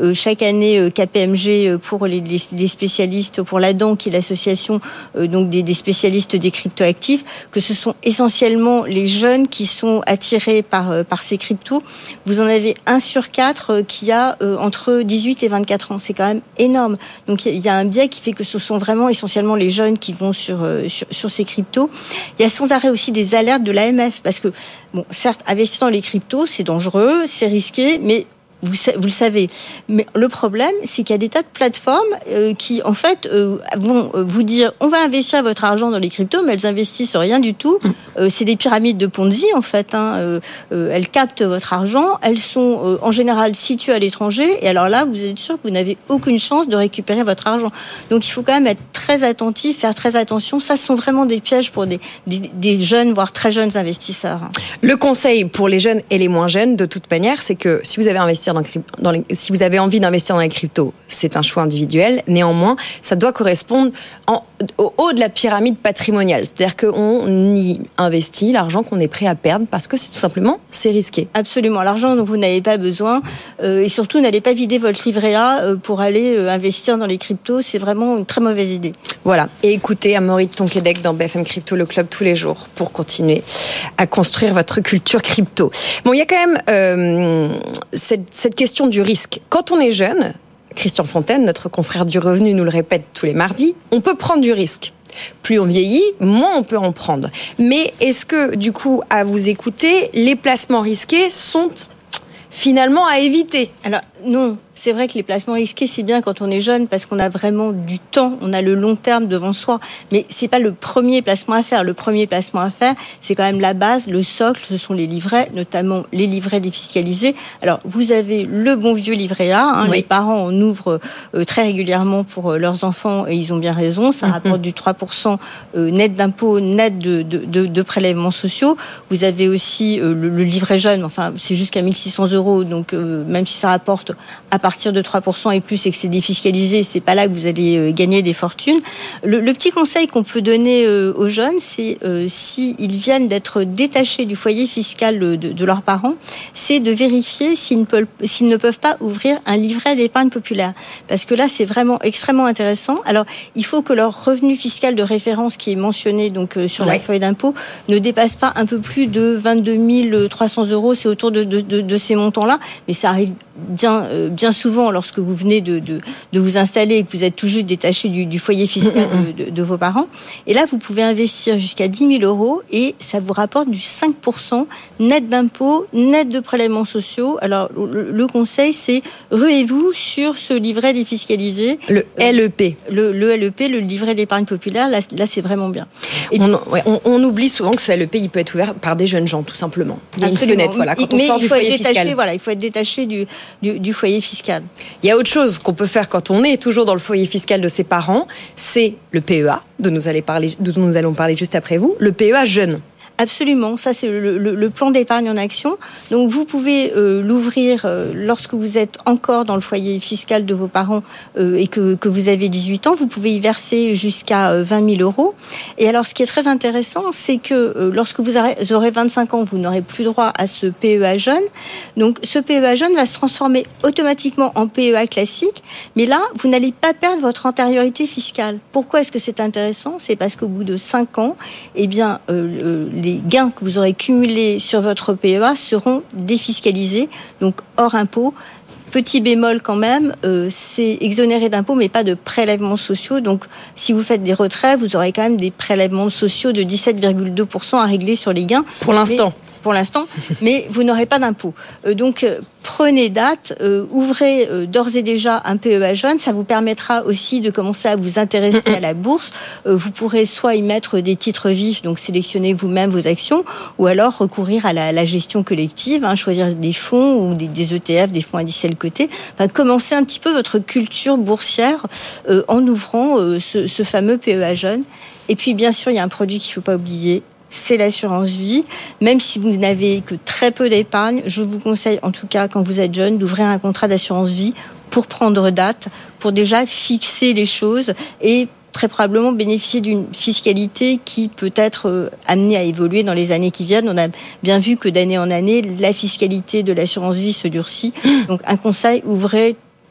chaque année KPMG pour les spécialistes, pour l'ADAN, qui est l'association donc des spécialistes des cryptoactifs, que ce sont essentiellement les jeunes qui sont attirés par ces cryptos. Vous en avez 1 sur 4 qui a entre 18 et 24 ans. C'est quand même énorme. Donc il y a un biais qui fait que ce sont vraiment essentiellement les jeunes qui vont sur ces cryptos. Il y a sans arrêt aussi des alertes de l'AMF, parce que, bon, certes, investir dans les cryptos, c'est dangereux, c'est risqué, mais vous le savez. Mais le problème, c'est qu'il y a des tas de plateformes qui, en fait, vont vous dire on va investir votre argent dans les cryptos, mais elles investissent rien du tout. C'est des pyramides de Ponzi, en fait. Elles captent votre argent. Elles sont, en général, situées à l'étranger. Et alors là, vous êtes sûr que vous n'avez aucune chance de récupérer votre argent. Donc, il faut quand même être très attentif, faire très attention. Ça, ce sont vraiment des pièges pour des jeunes, voire très jeunes investisseurs. Le conseil pour les jeunes et les moins jeunes, de toute manière, c'est que si vous avez si vous avez envie d'investir dans les cryptos, c'est un choix individuel. Néanmoins, ça doit correspondre au haut de la pyramide patrimoniale. C'est-à-dire qu'on y investit l'argent qu'on est prêt à perdre parce que c'est risqué. Absolument. L'argent dont vous n'avez pas besoin et surtout, n'allez pas vider votre livret A pour aller investir dans les cryptos. C'est vraiment une très mauvaise idée. Voilà. Et écoutez Amaury de Tonquédec dans BFM Crypto, le club tous les jours pour continuer à construire votre culture crypto. Bon, il y a quand même cette question du risque. Quand on est jeune, Christian Fontaine, notre confrère du revenu, nous le répète tous les mardis, on peut prendre du risque. Plus on vieillit, moins on peut en prendre. Mais est-ce que, du coup, à vous écouter, les placements risqués sont finalement à éviter ? Alors, non. C'est vrai que les placements risqués, c'est bien quand on est jeune parce qu'on a vraiment du temps, on a le long terme devant soi. Mais c'est pas le premier placement à faire. Le premier placement à faire, c'est quand même la base, le socle, ce sont les livrets, notamment les livrets défiscalisés. Alors, vous avez le bon vieux livret A. Oui. Les parents en ouvrent très régulièrement pour leurs enfants et ils ont bien raison. Ça rapporte du 3% net d'impôts, net de prélèvements sociaux. Vous avez aussi le livret jeune. Enfin, c'est jusqu'à 1 600 €. Donc, même si ça rapporte à partir de 3% et plus et que c'est défiscalisé, c'est pas là que vous allez gagner des fortunes. Le petit conseil qu'on peut donner aux jeunes, c'est s'ils viennent d'être détachés du foyer fiscal de leurs parents, c'est de vérifier s'ils ne peuvent pas ouvrir un livret d'épargne populaire. Parce que là, c'est vraiment extrêmement intéressant. Alors, il faut que leur revenu fiscal de référence qui est mentionné donc sur la feuille d'impôt ne dépasse pas un peu plus de 22 300 €. C'est autour de ces montants-là. Mais ça arrive bien souvent lorsque vous venez de vous installer et que vous êtes tout juste détaché du foyer fiscal de vos parents. Et là, vous pouvez investir jusqu'à 10 000 € et ça vous rapporte du 5% net d'impôts, net de prélèvements sociaux. Alors, le conseil, c'est ruez-vous sur ce livret défiscalisé. Le LEP. Le LEP, le livret d'épargne populaire, là c'est vraiment bien. Et on oublie souvent que ce LEP, il peut être ouvert par des jeunes gens, tout simplement. Il y a une fenêtre, quand on sort du foyer fiscal. Il faut être détaché du foyer fiscal. Il y a autre chose qu'on peut faire quand on est toujours dans le foyer fiscal de ses parents, c'est le PEA, dont nous allons parler juste après vous, le PEA jeune. Absolument, ça c'est le plan d'épargne en action. Donc vous pouvez l'ouvrir lorsque vous êtes encore dans le foyer fiscal de vos parents et que vous avez 18 ans. Vous pouvez y verser jusqu'à 20 000 €. Et alors ce qui est très intéressant, c'est que lorsque vous aurez 25 ans, vous n'aurez plus droit à ce PEA jeune. Donc ce PEA jeune va se transformer automatiquement en PEA classique. Mais là, vous n'allez pas perdre votre antériorité fiscale. Pourquoi est-ce que c'est intéressant ? C'est parce qu'au bout de 5 ans, eh bien, les gains que vous aurez cumulés sur votre PEA seront défiscalisés, donc hors impôt. Petit bémol quand même, c'est exonéré d'impôts, mais pas de prélèvements sociaux. Donc, si vous faites des retraits, vous aurez quand même des prélèvements sociaux de 17,2% à régler sur les gains. Pour l'instant, mais vous n'aurez pas d'impôt. Donc, prenez date, ouvrez d'ores et déjà un PEA jeune. Ça vous permettra aussi de commencer à vous intéresser à la bourse. Vous pourrez soit y mettre des titres vifs, donc sélectionner vous-même vos actions, ou alors recourir à la gestion collective, choisir des fonds ou des ETF, des fonds indiciels cotés. Enfin, commencer un petit peu votre culture boursière en ouvrant ce fameux PEA jeune. Et puis, bien sûr, il y a un produit qu'il ne faut pas oublier, c'est l'assurance vie. Même si vous n'avez que très peu d'épargne, je vous conseille, en tout cas quand vous êtes jeune, d'ouvrir un contrat d'assurance vie pour prendre date, pour déjà fixer les choses et très probablement bénéficier d'une fiscalité qui peut être amenée à évoluer dans les années qui viennent. On a bien vu que d'année en année, la fiscalité de l'assurance vie se durcit. Donc un conseil, ouvrez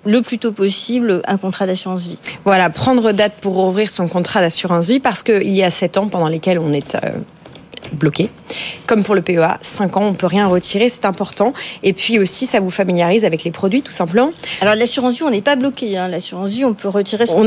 le plus tôt possible un contrat d'assurance vie. Voilà, prendre date pour ouvrir son contrat d'assurance vie parce qu'il y a 7 ans pendant lesquels on est bloqué. Comme pour le PEA, 5 ans, on ne peut rien retirer, c'est important. Et puis aussi, ça vous familiarise avec les produits, tout simplement. Alors, l'assurance vie, on n'est pas bloqué. L'assurance vie, on peut retirer son argent.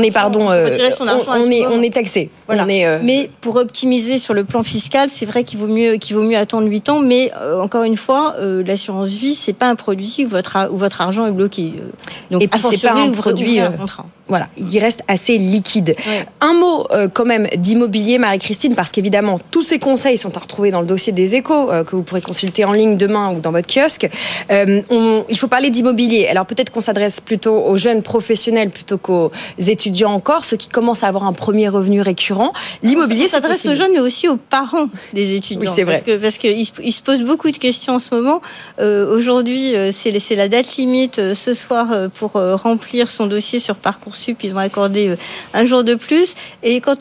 On est taxé. Voilà. Mais pour optimiser sur le plan fiscal, c'est vrai qu'il vaut mieux attendre 8 ans. Mais encore une fois, l'assurance vie, c'est pas un produit où votre argent est bloqué. Donc, et puis, c'est pas un produit... Voilà, il reste assez liquide. Ouais. Un mot quand même d'immobilier, Marie-Christine, parce qu'évidemment, tous ces conseils sont à retrouver dans le dossier des Échos, que vous pourrez consulter en ligne demain ou dans votre kiosque. Il faut parler d'immobilier. Alors peut-être qu'on s'adresse plutôt aux jeunes professionnels plutôt qu'aux étudiants encore, ceux qui commencent à avoir un premier revenu récurrent. L'immobilier, on s'adresse aux jeunes, mais aussi aux parents des étudiants. Oui, c'est vrai. Parce qu'ils se posent beaucoup de questions en ce moment. Aujourd'hui, c'est la date limite ce soir pour remplir son dossier sur Parcoursup. Ils ont accordé un jour de plus. Et quand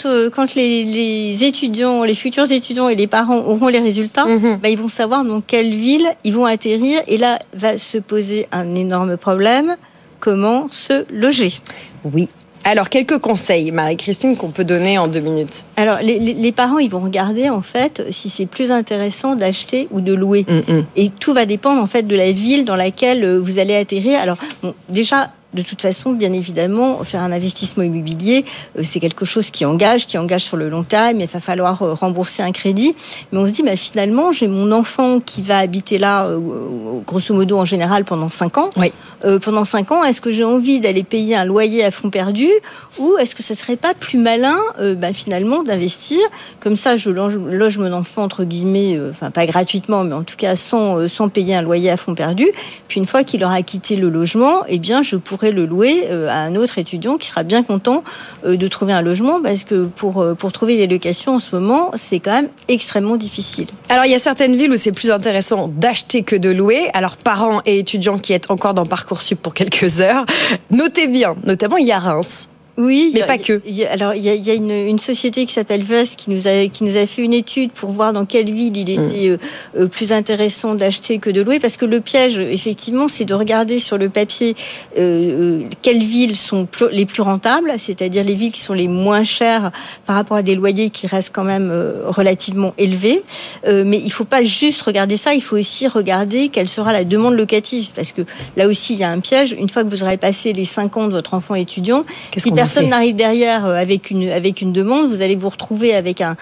les étudiants, les futurs étudiants et les parents auront les résultats, ils vont savoir dans quelle ville ils vont atterrir. Et là, va se poser un énorme problème. Comment se loger ? Oui. Alors, quelques conseils, Marie-Christine, qu'on peut donner en 2 minutes. Alors, les parents, ils vont regarder, en fait, si c'est plus intéressant d'acheter ou de louer. Et tout va dépendre, en fait, de la ville dans laquelle vous allez atterrir. Alors, déjà... De toute façon, bien évidemment, faire un investissement immobilier, c'est quelque chose qui engage sur le long terme. Il va falloir rembourser un crédit. Mais on se dit, finalement, j'ai mon enfant qui va habiter là, grosso modo, en général, pendant 5 ans. Oui. Pendant 5 ans, est-ce que j'ai envie d'aller payer un loyer à fonds perdu ou est-ce que ça serait pas plus malin, finalement, d'investir ? Comme ça, je loge mon enfant, entre guillemets, pas gratuitement, mais en tout cas sans payer un loyer à fonds perdu. Puis une fois qu'il aura quitté le logement, je pourrais le louer à un autre étudiant qui sera bien content de trouver un logement parce que pour trouver des locations en ce moment, c'est quand même extrêmement difficile. Alors, il y a certaines villes où c'est plus intéressant d'acheter que de louer. Alors, parents et étudiants qui êtes encore dans Parcoursup pour quelques heures, notez bien, notamment il y a Reims. Oui, mais pas que. Il y a une société qui s'appelle VUS qui nous a fait une étude pour voir dans quelle ville il était plus intéressant d'acheter que de louer, parce que le piège, effectivement, c'est de regarder sur le papier quelles villes sont les plus rentables, c'est-à-dire les villes qui sont les moins chères par rapport à des loyers qui restent quand même relativement élevés. Mais il faut pas juste regarder ça, il faut aussi regarder quelle sera la demande locative, parce que là aussi il y a un piège. Une fois que vous aurez passé les 5 ans de votre enfant étudiant, personne n'arrive derrière avec une demande, vous allez vous retrouver avec un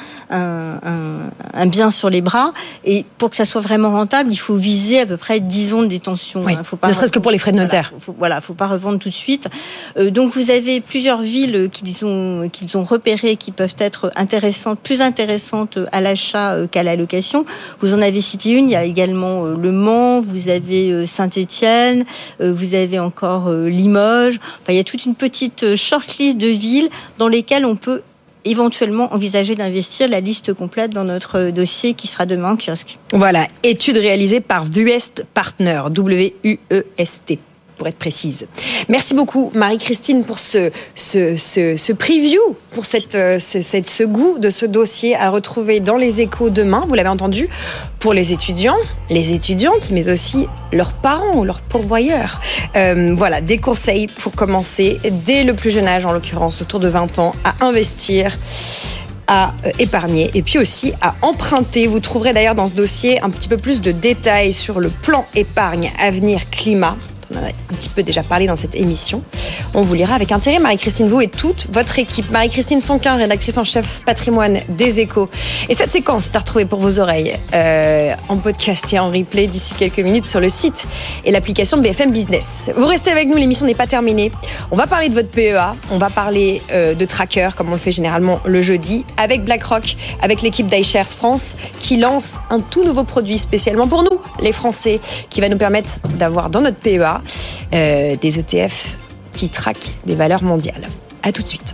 bien sur les bras. Et pour que ça soit vraiment rentable, il faut viser à peu près 10 ans de détention. Oui. Ne serait-ce que pour les frais de notaire. Faut pas revendre tout de suite. Donc vous avez plusieurs villes qu'ils ont repérées qui peuvent être plus intéressantes à l'achat qu'à la location. Vous en avez cité une. Il y a également Le Mans, vous avez Saint-Étienne, vous avez encore Limoges. Il y a toute une petite shortlist de villes dans lesquelles on peut éventuellement envisager d'investir. La liste complète dans notre dossier qui sera demain en kiosque. Voilà, étude réalisée par VUEST Partner, WUEST. Pour être précise. Merci beaucoup Marie-Christine pour ce preview, pour ce goût de ce dossier à retrouver dans les Échos demain. Vous l'avez entendu, pour les étudiants, les étudiantes, mais aussi leurs parents ou leurs pourvoyeurs. Voilà, des conseils pour commencer dès le plus jeune âge, en l'occurrence autour de 20 ans, à investir, à épargner et puis aussi à emprunter. Vous trouverez d'ailleurs dans ce dossier un petit peu plus de détails sur le plan épargne avenir climat. On en a un petit peu déjà parlé dans cette émission. On vous lira avec intérêt, Marie-Christine, vous et toute votre équipe. Marie-Christine Sonquin, rédactrice en chef patrimoine des Échos. Et cette séquence est à retrouver pour vos oreilles en podcast et en replay d'ici quelques minutes sur le site et l'application BFM Business. Vous restez avec nous, l'émission n'est pas terminée. On va parler de votre PEA, on va parler de tracker, comme on le fait généralement le jeudi, avec BlackRock, avec l'équipe d'iShares France, qui lance un tout nouveau produit spécialement pour nous, les Français, qui va nous permettre d'avoir dans notre PEA des ETF qui traquent des valeurs mondiales. À tout de suite.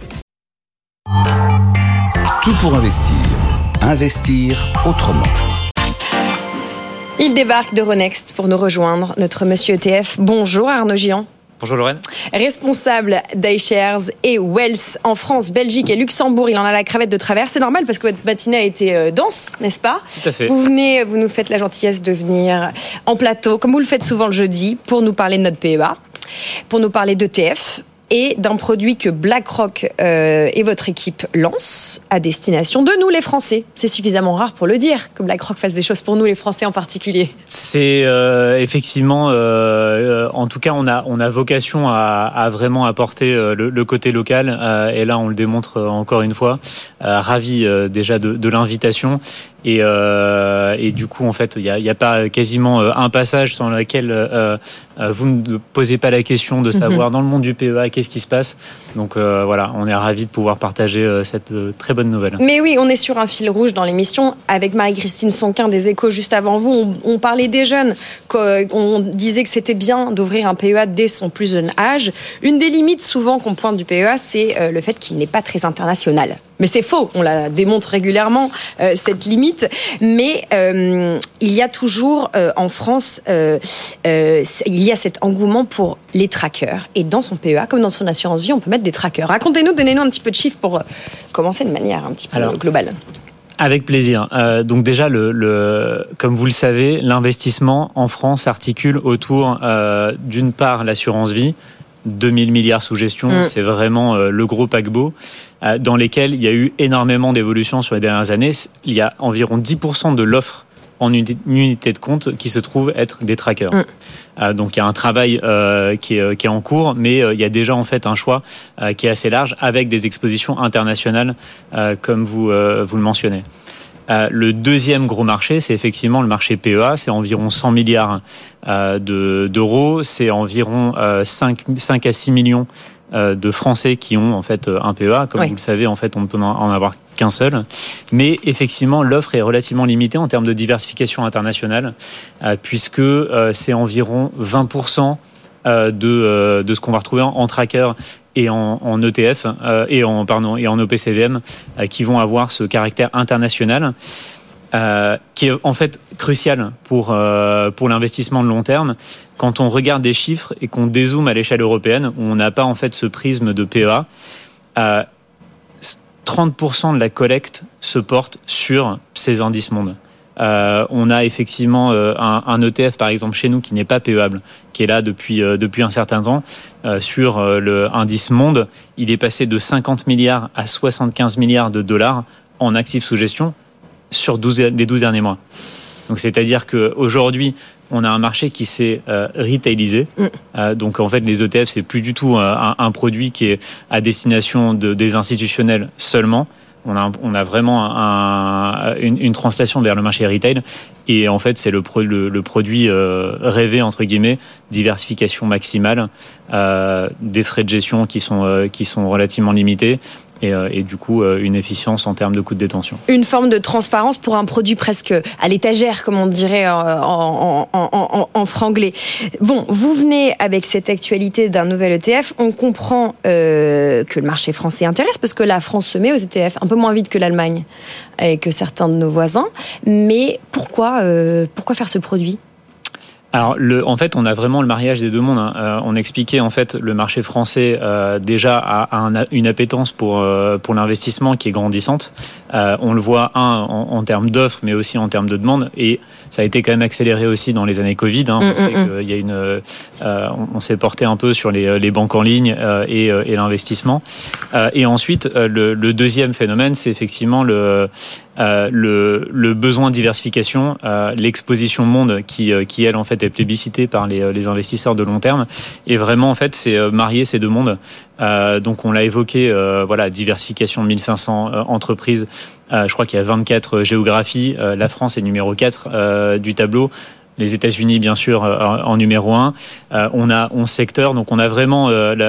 Tout pour investir. Investir autrement. Il débarque d'Euronext pour nous rejoindre, notre monsieur ETF. Bonjour Arnaud Gian. Bonjour Lorraine. Responsable d'iShares et Wealth en France, Belgique et Luxembourg. Il en a la cravate de travers. C'est normal parce que votre matinée a été dense, n'est-ce pas ? Tout à fait. Vous nous faites la gentillesse de venir en plateau, comme vous le faites souvent le jeudi, pour nous parler de notre PEA. pour nous parler d'ETF et d'un produit que BlackRock et votre équipe lancent à destination de nous les Français. C'est suffisamment rare pour le dire que BlackRock fasse des choses pour nous les Français en particulier. C'est effectivement, en tout cas, on a vocation à vraiment apporter le côté local, et là on le démontre encore une fois. Ravi déjà de l'invitation. Et du coup, en fait, il y a pas quasiment un passage dans lequel vous ne posez pas la question de savoir dans le monde du PEA qu'est-ce qui se passe. Donc voilà, on est ravis de pouvoir partager cette très bonne nouvelle. Mais oui, on est sur un fil rouge dans l'émission avec Marie-Christine Sonquin des Échos juste avant vous. On parlait des jeunes, on disait que c'était bien d'ouvrir un PEA dès son plus jeune âge. Une des limites souvent qu'on pointe du PEA, c'est le fait qu'il n'est pas très international. Mais c'est faux, on la démontre régulièrement, cette limite. Mais il y a toujours en France, il y a cet engouement pour les trackers. Et dans son PEA, comme dans son assurance vie, on peut mettre des trackers. Racontez-nous, donnez-nous un petit peu de chiffres pour commencer de manière un petit peu globale. Avec plaisir. Donc déjà, comme vous le savez, l'investissement en France s'articule autour d'une part l'assurance vie, 2000 milliards sous gestion, c'est vraiment le gros paquebot, dans lesquels il y a eu énormément d'évolutions sur les dernières années. Il y a environ 10% de l'offre en unité de compte qui se trouve être des trackers. Donc il y a un travail qui est en cours, mais il y a déjà en fait un choix qui est assez large avec des expositions internationales, comme vous le mentionnez. Le deuxième gros marché, c'est effectivement le marché PEA, c'est environ 100 milliards d'euros, c'est environ 5 à 6 millions de Français qui ont en fait un PEA. Comme vous le savez, en fait, on ne peut en avoir qu'un seul. Mais effectivement, l'offre est relativement limitée en termes de diversification internationale, puisque c'est environ 20% de ce qu'on va retrouver en tracker et en ETF et en OPCVM qui vont avoir ce caractère international qui est en fait crucial pour l'investissement de long terme. Quand on regarde des chiffres et qu'on dézoome à l'échelle européenne, où on n'a pas en fait ce prisme de PEA, 30% de la collecte se porte sur ces indices mondes. On a effectivement un ETF par exemple chez nous qui n'est pas PEable, qui est là depuis un certain temps sur le indice monde. Il est passé de 50 milliards à 75 milliards de dollars en actifs sous gestion sur les 12 derniers mois. Donc c'est-à-dire qu'aujourd'hui on a un marché qui s'est retailisé. Donc en fait les ETF c'est plus du tout un produit qui est à destination des institutionnels seulement. On a vraiment une translation vers le marché retail et en fait c'est le produit rêvé entre guillemets, diversification maximale, des frais de gestion qui sont relativement limités et du coup une efficience en termes de coût de détention. Une forme de transparence pour un produit presque à l'étagère, comme on dirait en franglais. Bon, vous venez avec cette actualité d'un nouvel ETF. On comprend que le marché français intéresse parce que la France se met aux ETF un peu moins vite que l'Allemagne et que certains de nos voisins. Mais pourquoi faire ce produit ? Alors, en fait, on a vraiment le mariage des deux mondes. On expliquait en fait le marché français déjà a une appétence pour l'investissement qui est grandissante. On le voit en termes d'offres, mais aussi en termes de demande. Et ça a été quand même accéléré aussi dans les années Covid. On sait qu'il y a on s'est porté un peu sur les banques en ligne et l'investissement. Et ensuite, le deuxième phénomène, c'est effectivement le besoin de diversification, l'exposition monde qui elle en fait est plébiscitée par les investisseurs de long terme et vraiment en fait c'est marier ces deux mondes. Donc on l'a évoqué, diversification de 1500 entreprises. Je crois qu'il y a 24 géographies. La France est numéro 4 du tableau. Les États-Unis, bien sûr, en numéro 1. On a 11 secteurs, donc on a vraiment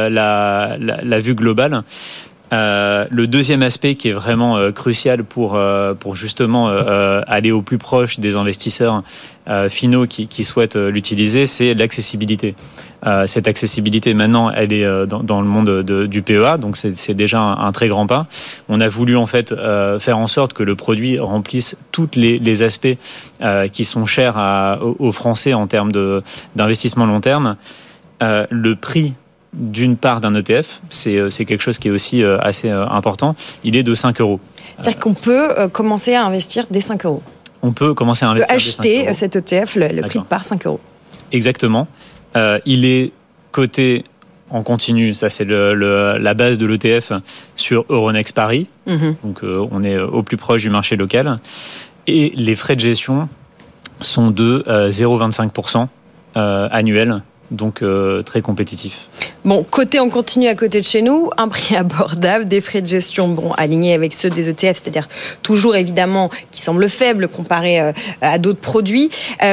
la vue globale. Le deuxième aspect qui est vraiment crucial pour justement aller au plus proche des investisseurs finaux qui souhaitent l'utiliser, c'est l'accessibilité. Cette accessibilité, maintenant, elle est dans le monde du PEA, donc c'est déjà un très grand pas. On a voulu en fait faire en sorte que le produit remplisse tous les aspects qui sont chers aux Français en termes d'investissement long terme. Le prix d'une part d'un ETF, c'est quelque chose qui est aussi assez important, il est de 5 €. C'est-à-dire qu'on peut commencer à investir dès 5 €. On peut commencer à investir acheter cet ETF, le prix de part 5 €. Exactement. Il est coté en continu, ça c'est la base de l'ETF sur Euronext Paris. Donc on est au plus proche du marché local. Et les frais de gestion sont de 0,25% annuels. Donc très compétitif. Bon, coté en continu à côté de chez nous, un prix abordable, des frais de gestion alignés avec ceux des ETF, c'est-à-dire toujours évidemment qui semblent faibles comparés à d'autres produits.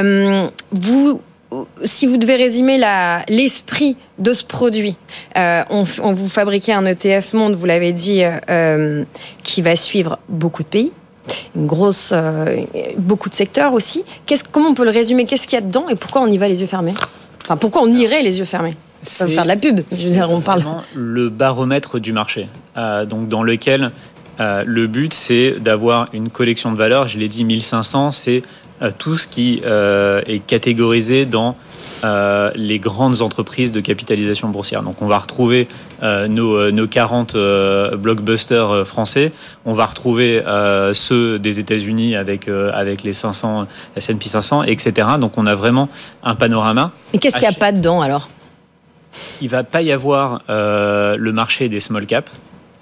Si vous devez résumer l'esprit de ce produit, on vous fabriquez un ETF Monde, vous l'avez dit, qui va suivre beaucoup de pays. Beaucoup de secteurs aussi. Comment on peut le résumer ? Qu'est-ce qu'il y a dedans et pourquoi on y va les yeux fermés ? Enfin, pourquoi on irait les yeux fermés ? Ça veut faire de la pub. On parle. Le baromètre du marché, donc dans lequel le but c'est d'avoir une collection de valeurs. Je l'ai dit, 1500, c'est tout ce qui est catégorisé dans les grandes entreprises de capitalisation boursière. Donc on va retrouver nos 40 blockbusters français, on va retrouver ceux des États-Unis avec les 500 S&P 500, etc. Donc on a vraiment un panorama. Et qu'est-ce qu'il n'y a pas dedans alors ? Il ne va pas y avoir le marché des small caps.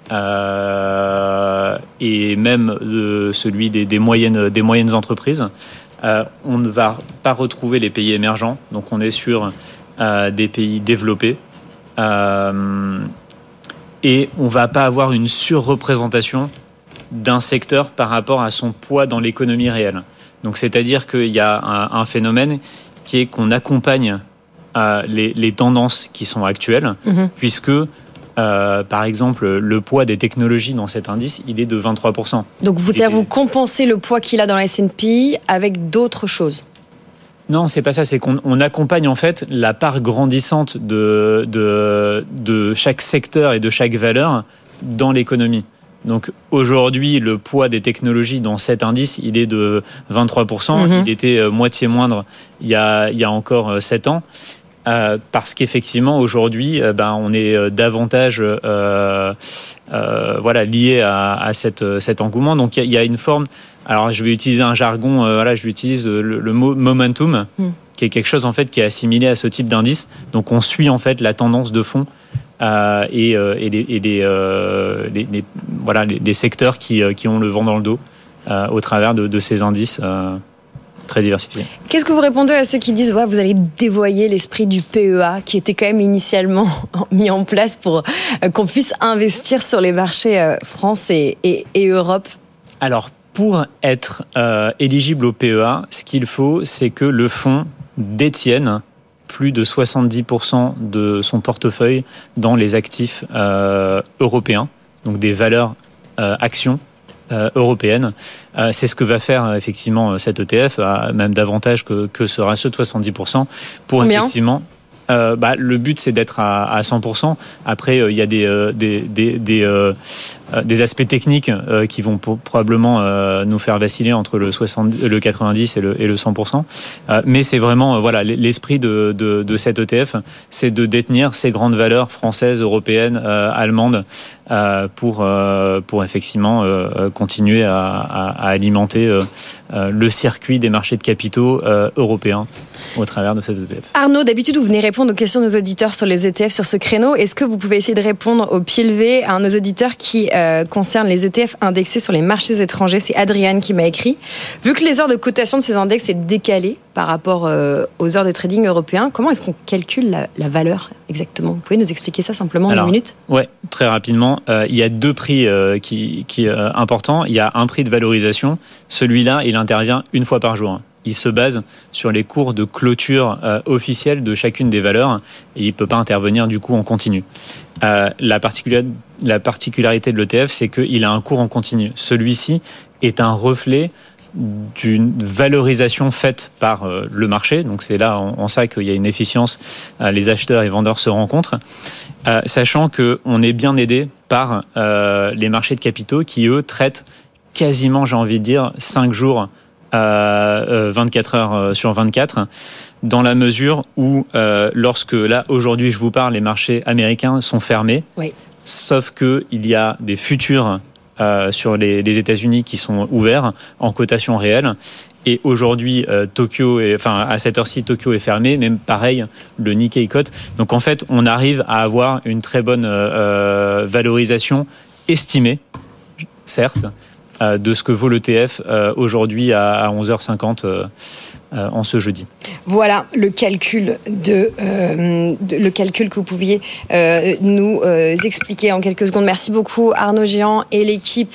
Et même celui des moyennes entreprises. On ne va pas retrouver les pays émergents, donc on est sur des pays développés. Et on ne va pas avoir une surreprésentation d'un secteur par rapport à son poids dans l'économie réelle. Donc c'est-à-dire qu'il y a un phénomène qui est qu'on accompagne les tendances qui sont actuelles, puisque par exemple, le poids des technologies dans cet indice, il est de 23%. Donc vous compensez le poids qu'il a dans la S&P avec d'autres choses ? Non, c'est pas ça. C'est qu'on accompagne en fait la part grandissante de chaque secteur et de chaque valeur dans l'économie. Donc aujourd'hui, le poids des technologies dans cet indice, il est de 23%. Il était moitié moindre il y a encore 7 ans. Parce qu'effectivement aujourd'hui on est davantage lié à cet engouement. Donc il y a une forme, alors je vais utiliser un jargon, j'utilise le mot momentum, qui est quelque chose en fait qui est assimilé à ce type d'indice. Donc on suit en fait la tendance de fond et les secteurs qui ont le vent dans le dos au travers de ces indices très diversifié. Qu'est-ce que vous répondez à ceux qui disent vous allez dévoyer l'esprit du PEA qui était quand même initialement mis en place pour qu'on puisse investir sur les marchés France et Europe ? Alors, pour être éligible au PEA, ce qu'il faut, c'est que le fonds détienne plus de 70% de son portefeuille dans les actifs européens, donc des valeurs actions européenne. C'est ce que va faire effectivement cet ETF, même davantage que ce ratio de 70%. Pour combien ? Effectivement, le but c'est d'être à 100%. Après, il y a des aspects techniques qui vont probablement nous faire vaciller entre le 90 et le 100%. Mais c'est vraiment l'esprit de cet ETF, c'est de détenir ces grandes valeurs françaises, européennes, allemandes, pour effectivement continuer à alimenter le circuit des marchés de capitaux européens au travers de cet ETF. Arnaud, d'habitude vous venez répondre aux questions de nos auditeurs sur les ETF sur ce créneau. Est-ce que vous pouvez essayer de répondre au pied levé à nos auditeurs qui concernent les ETF indexés sur les marchés étrangers ? C'est Adriane qui m'a écrit. Vu que les heures de cotation de ces index sont décalées par rapport aux heures de trading européens, comment est-ce qu'on calcule la valeur exactement ? Vous pouvez nous expliquer ça simplement en 1 minute ? Oui, très rapidement. Il y a 2 prix qui importants. Il y a un prix de valorisation. Celui-là, il intervient 1 fois par jour. Il se base sur les cours de clôture officiels de chacune des valeurs et il ne peut pas intervenir du coup en continu. La particularité de l'ETF, c'est qu'il a un cours en continu. Celui-ci est un reflet d'une valorisation faite par le marché. Donc c'est là en ça qu'il y a une efficience. Les acheteurs et vendeurs se rencontrent, sachant qu'on est bien aidé par les marchés de capitaux qui, eux, traitent quasiment, j'ai envie de dire, 5 jours 24 heures sur 24, dans la mesure où lorsque là aujourd'hui je vous parle, les marchés américains sont fermés, oui. Sauf qu'il y a des futurs sur les États-Unis qui sont ouverts en cotation réelle. Et aujourd'hui, à cette heure-ci, Tokyo est fermé, même pareil, le Nikkei cote. Donc en fait, on arrive à avoir une très bonne valorisation estimée, certes, de ce que vaut l'ETF aujourd'hui à 11h50 en ce jeudi. Voilà le calcul le calcul que vous pouviez nous expliquer en quelques secondes. Merci beaucoup Arnaud Géant et l'équipe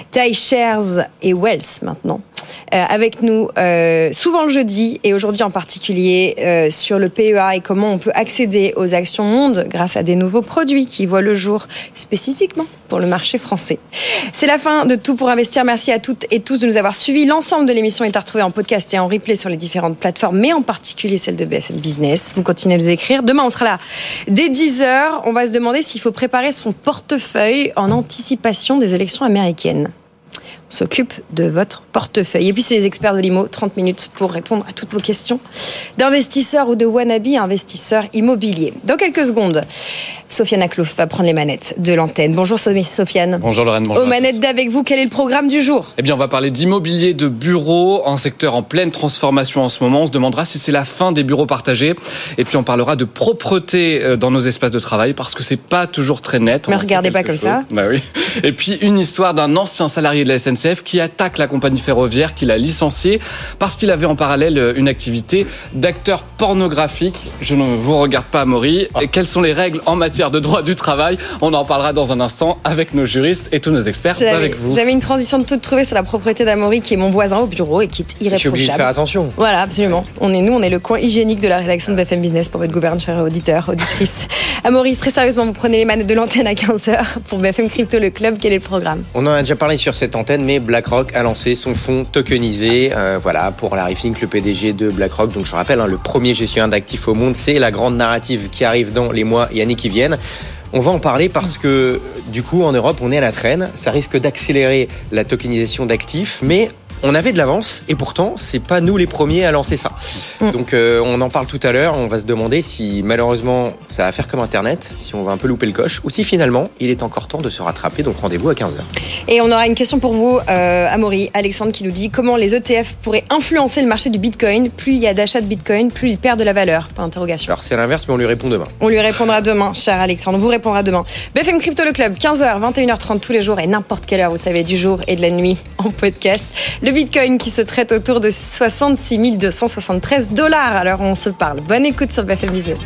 iShares et Wealth maintenant. Avec nous souvent le jeudi et aujourd'hui en particulier sur le PEA et comment on peut accéder aux actions Monde grâce à des nouveaux produits qui voient le jour spécifiquement pour le marché français. C'est la fin de Tout pour investir. Merci à toutes et tous de nous avoir suivis. L'ensemble de l'émission est à retrouver en podcast et en replay sur les différentes plateformes, mais en particulier celle de BFM Business. Vous continuez à nous écrire. Demain, on sera là dès 10h. On va se demander s'il faut préparer son portefeuille en anticipation des élections américaines. On s'occupe de votre portefeuille. Et puis, c'est les experts de l'IMO, 30 minutes pour répondre à toutes vos questions d'investisseurs ou de wannabe investisseurs immobiliers. Dans quelques secondes, Sofiane Aklouf va prendre les manettes de l'antenne. Bonjour Sofiane. Bonjour Lorraine, bonjour. Aux manettes d'avec vous, quel est le programme du jour ? Eh bien, on va parler d'immobilier de bureaux, un secteur en pleine transformation en ce moment. On se demandera si c'est la fin des bureaux partagés. Et puis, on parlera de propreté dans nos espaces de travail parce que c'est pas toujours très net. Ne regardez pas comme ça. Bah oui. Et puis, une histoire d'un ancien salarié de la SNCF qui attaque la compagnie ferroviaire qui l'a licencié parce qu'il avait en parallèle une activité d'acteur pornographique. Je ne vous regarde pas, Amaury. Et quelles sont les règles en matière de droit du travail ? On en parlera dans un instant avec nos juristes et tous nos experts. Avec vous. J'avais une transition de toute trouvée sur la propriété d'Amaury qui est mon voisin au bureau et qui est irréprochable. Je suis obligé de faire attention. Voilà, absolument. On est le coin hygiénique de la rédaction de BFM Business pour votre gouverne, chers auditeurs, auditrices. Amaury, très sérieusement, vous prenez les manettes de l'antenne à 15h pour BFM Crypto, le club. Quel est le programme ? On en a déjà parlé sur cette antenne, mais BlackRock a lancé son fonds tokenisé. Pour Larry Fink, le PDG de BlackRock. Donc je rappelle, le premier gestionnaire d'actifs au monde, c'est la grande narrative qui arrive dans les mois et années qui viennent. On va en parler parce que du coup en Europe on est à la traîne, ça risque d'accélérer la tokenisation d'actifs, mais on avait de l'avance et pourtant c'est pas nous les premiers à lancer ça. Donc on en parle tout à l'heure, on va se demander si malheureusement ça va faire comme Internet, si on va un peu louper le coche ou si finalement il est encore temps de se rattraper, donc rendez-vous à 15h. Et on aura une question pour vous Amaury, Alexandre qui nous dit comment les ETF pourraient influencer le marché du Bitcoin. Plus il y a d'achats de Bitcoin, plus il perd de la valeur. Point d'interrogation. Alors c'est l'inverse mais on lui répond demain. On lui répondra demain, cher Alexandre, on vous répondra demain. BFM Crypto le club, 15h, 21h30 tous les jours et n'importe quelle heure, vous savez, du jour et de la nuit en podcast. Le Bitcoin qui se traite autour de 66 273 $. Alors on se parle. Bonne écoute sur BFM Business.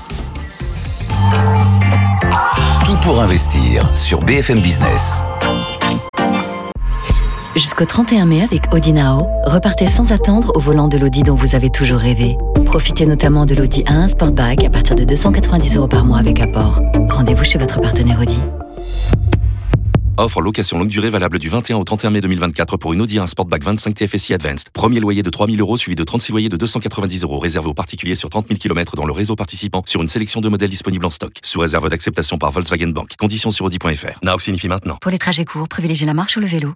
Tout pour investir sur BFM Business. Jusqu'au 31 mai avec Audinao, repartez sans attendre au volant de l'Audi dont vous avez toujours rêvé. Profitez notamment de l'Audi A1 Sportback à partir de 290 € par mois avec apport. Rendez-vous chez votre partenaire Audi. Offre location longue durée valable du 21 au 31 mai 2024 pour une Audi A1 Sportback 25 TFSI Advanced. Premier loyer de 3 000 € suivi de 36 loyers de 290 € réservé aux particuliers sur 30 000 km dans le réseau participant sur une sélection de modèles disponibles en stock. Sous réserve d'acceptation par Volkswagen Bank. Conditions sur Audi.fr. Now signifie maintenant. Pour les trajets courts, privilégiez la marche ou le vélo.